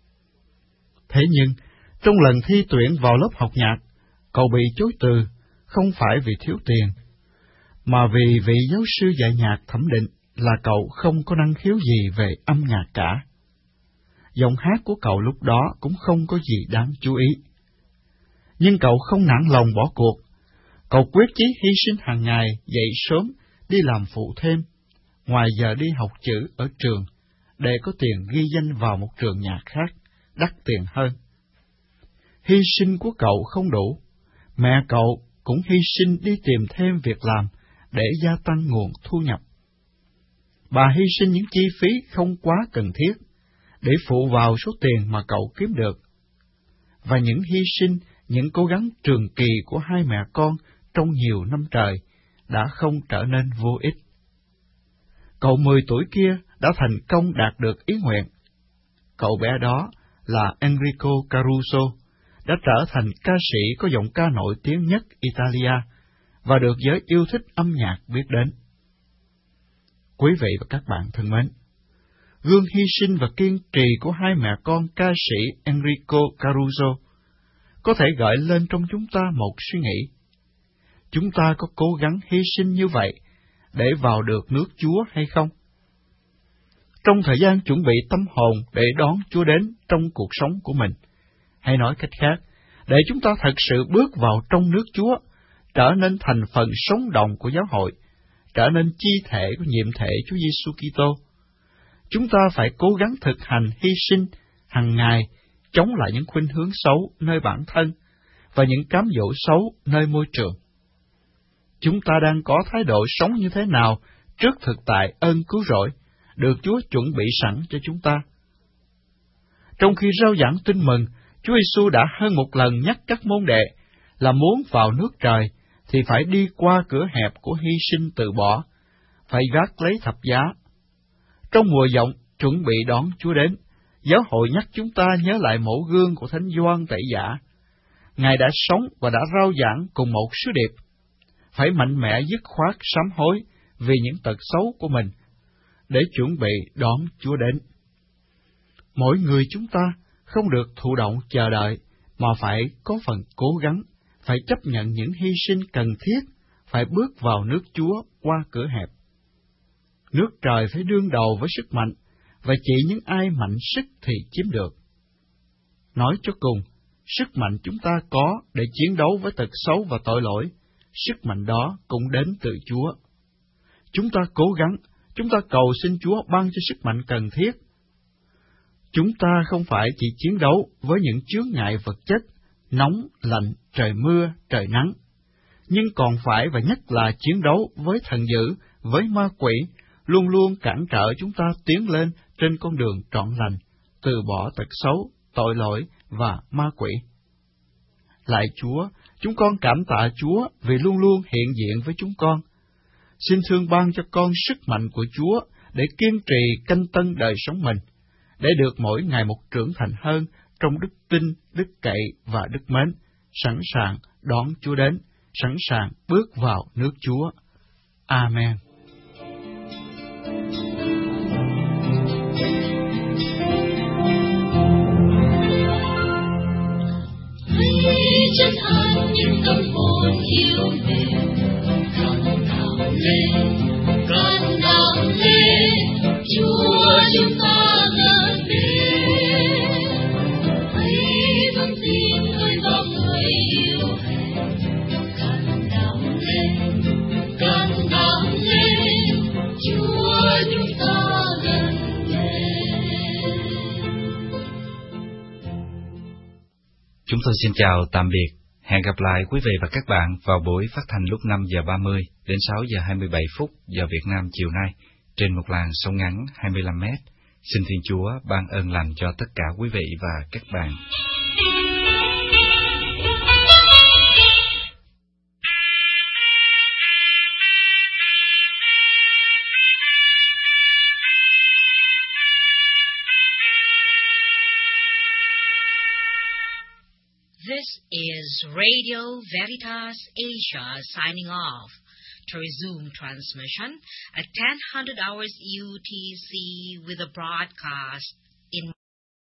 Thế nhưng, trong lần thi tuyển vào lớp học nhạc, cậu bị chối từ, không phải vì thiếu tiền, mà vì vị giáo sư dạy nhạc thẩm định là cậu không có năng khiếu gì về âm nhạc cả. Giọng hát của cậu lúc đó cũng không có gì đáng chú ý. Nhưng cậu không nản lòng bỏ cuộc. Cậu quyết chí hy sinh hàng ngày, dậy sớm, đi làm phụ thêm, ngoài giờ đi học chữ ở trường, để có tiền ghi danh vào một trường nhạc khác, đắt tiền hơn. Hy sinh của cậu không đủ. Mẹ cậu cũng hy sinh đi tìm thêm việc làm để gia tăng nguồn thu nhập. Bà hy sinh những chi phí không quá cần thiết để phụ vào số tiền mà cậu kiếm được. Và những hy sinh, những cố gắng trường kỳ của hai mẹ con trong nhiều năm trời đã không trở nên vô ích. Cậu mười tuổi kia đã thành công đạt được ý nguyện. Cậu bé đó là Enrico Caruso, đã trở thành ca sĩ có giọng ca nổi tiếng nhất Italia và được giới yêu thích âm nhạc biết đến. Quý vị và các bạn thân mến, gương hy sinh và kiên trì của hai mẹ con ca sĩ Enrico Caruso có thể gợi lên trong chúng ta một suy nghĩ. Chúng ta có cố gắng hy sinh như vậy để vào được nước Chúa hay không? Trong thời gian chuẩn bị tâm hồn để đón Chúa đến trong cuộc sống của mình, hay nói cách khác, để chúng ta thật sự bước vào trong nước Chúa, trở nên thành phần sống động của giáo hội, trở nên chi thể của nhiệm thể Chúa Giêsu Kitô, chúng ta phải cố gắng thực hành hy sinh hàng ngày, chống lại những khuynh hướng xấu nơi bản thân và những cám dỗ xấu nơi môi trường. Chúng ta đang có thái độ sống như thế nào trước thực tại ơn cứu rỗi được Chúa chuẩn bị sẵn cho chúng ta? Trong khi rao giảng tin mừng, Chúa Giêsu đã hơn một lần nhắc các môn đệ là muốn vào nước trời thì phải đi qua cửa hẹp của hy sinh từ bỏ, phải gác lấy thập giá. Trong mùa vọng chuẩn bị đón Chúa đến, giáo hội nhắc chúng ta nhớ lại mẫu gương của Thánh Gioan Tẩy Giả. Ngài đã sống và đã rao giảng cùng một sứ điệp, phải mạnh mẽ dứt khoát sám hối vì những tật xấu của mình, để chuẩn bị đón Chúa đến. Mỗi người chúng ta không được thụ động chờ đợi, mà phải có phần cố gắng, phải chấp nhận những hy sinh cần thiết, phải bước vào nước Chúa qua cửa hẹp. Nước trời phải đương đầu với sức mạnh, và chỉ những ai mạnh sức thì chiếm được. Nói cho cùng, sức mạnh chúng ta có để chiến đấu với tật xấu và tội lỗi, sức mạnh đó cũng đến từ Chúa. Chúng ta cố gắng, chúng ta cầu xin Chúa ban cho sức mạnh cần thiết. Chúng ta không phải chỉ chiến đấu với những chướng ngại vật chất, nóng, lạnh, trời mưa, trời nắng, nhưng còn phải và nhất là chiến đấu với thần dữ, với ma quỷ, luôn luôn cản trở chúng ta tiến lên trên con đường trọn lành, từ bỏ tật xấu, tội lỗi và ma quỷ. Lạy Chúa, chúng con cảm tạ Chúa vì luôn luôn hiện diện với chúng con. Xin thương ban cho con sức mạnh của Chúa để kiên trì canh tân đời sống mình, để được mỗi ngày một trưởng thành hơn trong đức tin, đức cậy và đức mến, sẵn sàng đón Chúa đến, sẵn sàng bước vào nước Chúa. Amen. Chân an những tâm hồn yêu mến, can đảm lên, can đảm lên, Chúa chúng ta gần đến. Hãy vững tin ơi bao người yêu mến, can đảm lên, can đảm lên, Chúa chúng ta gần đến. Chúng tôi xin chào tạm biệt. Hẹn gặp lại quý vị và các bạn vào buổi phát thanh lúc năm giờ ba mươi đến sáu giờ hai mươi bảy phút giờ Việt Nam chiều nay trên một làn sóng ngắn hai mươi lăm mét. Xin Thiên Chúa ban ơn lành cho tất cả quý vị và các bạn. This is Radio Veritas Asia signing off. To resume transmission at ten hundred hours U T C with a broadcast in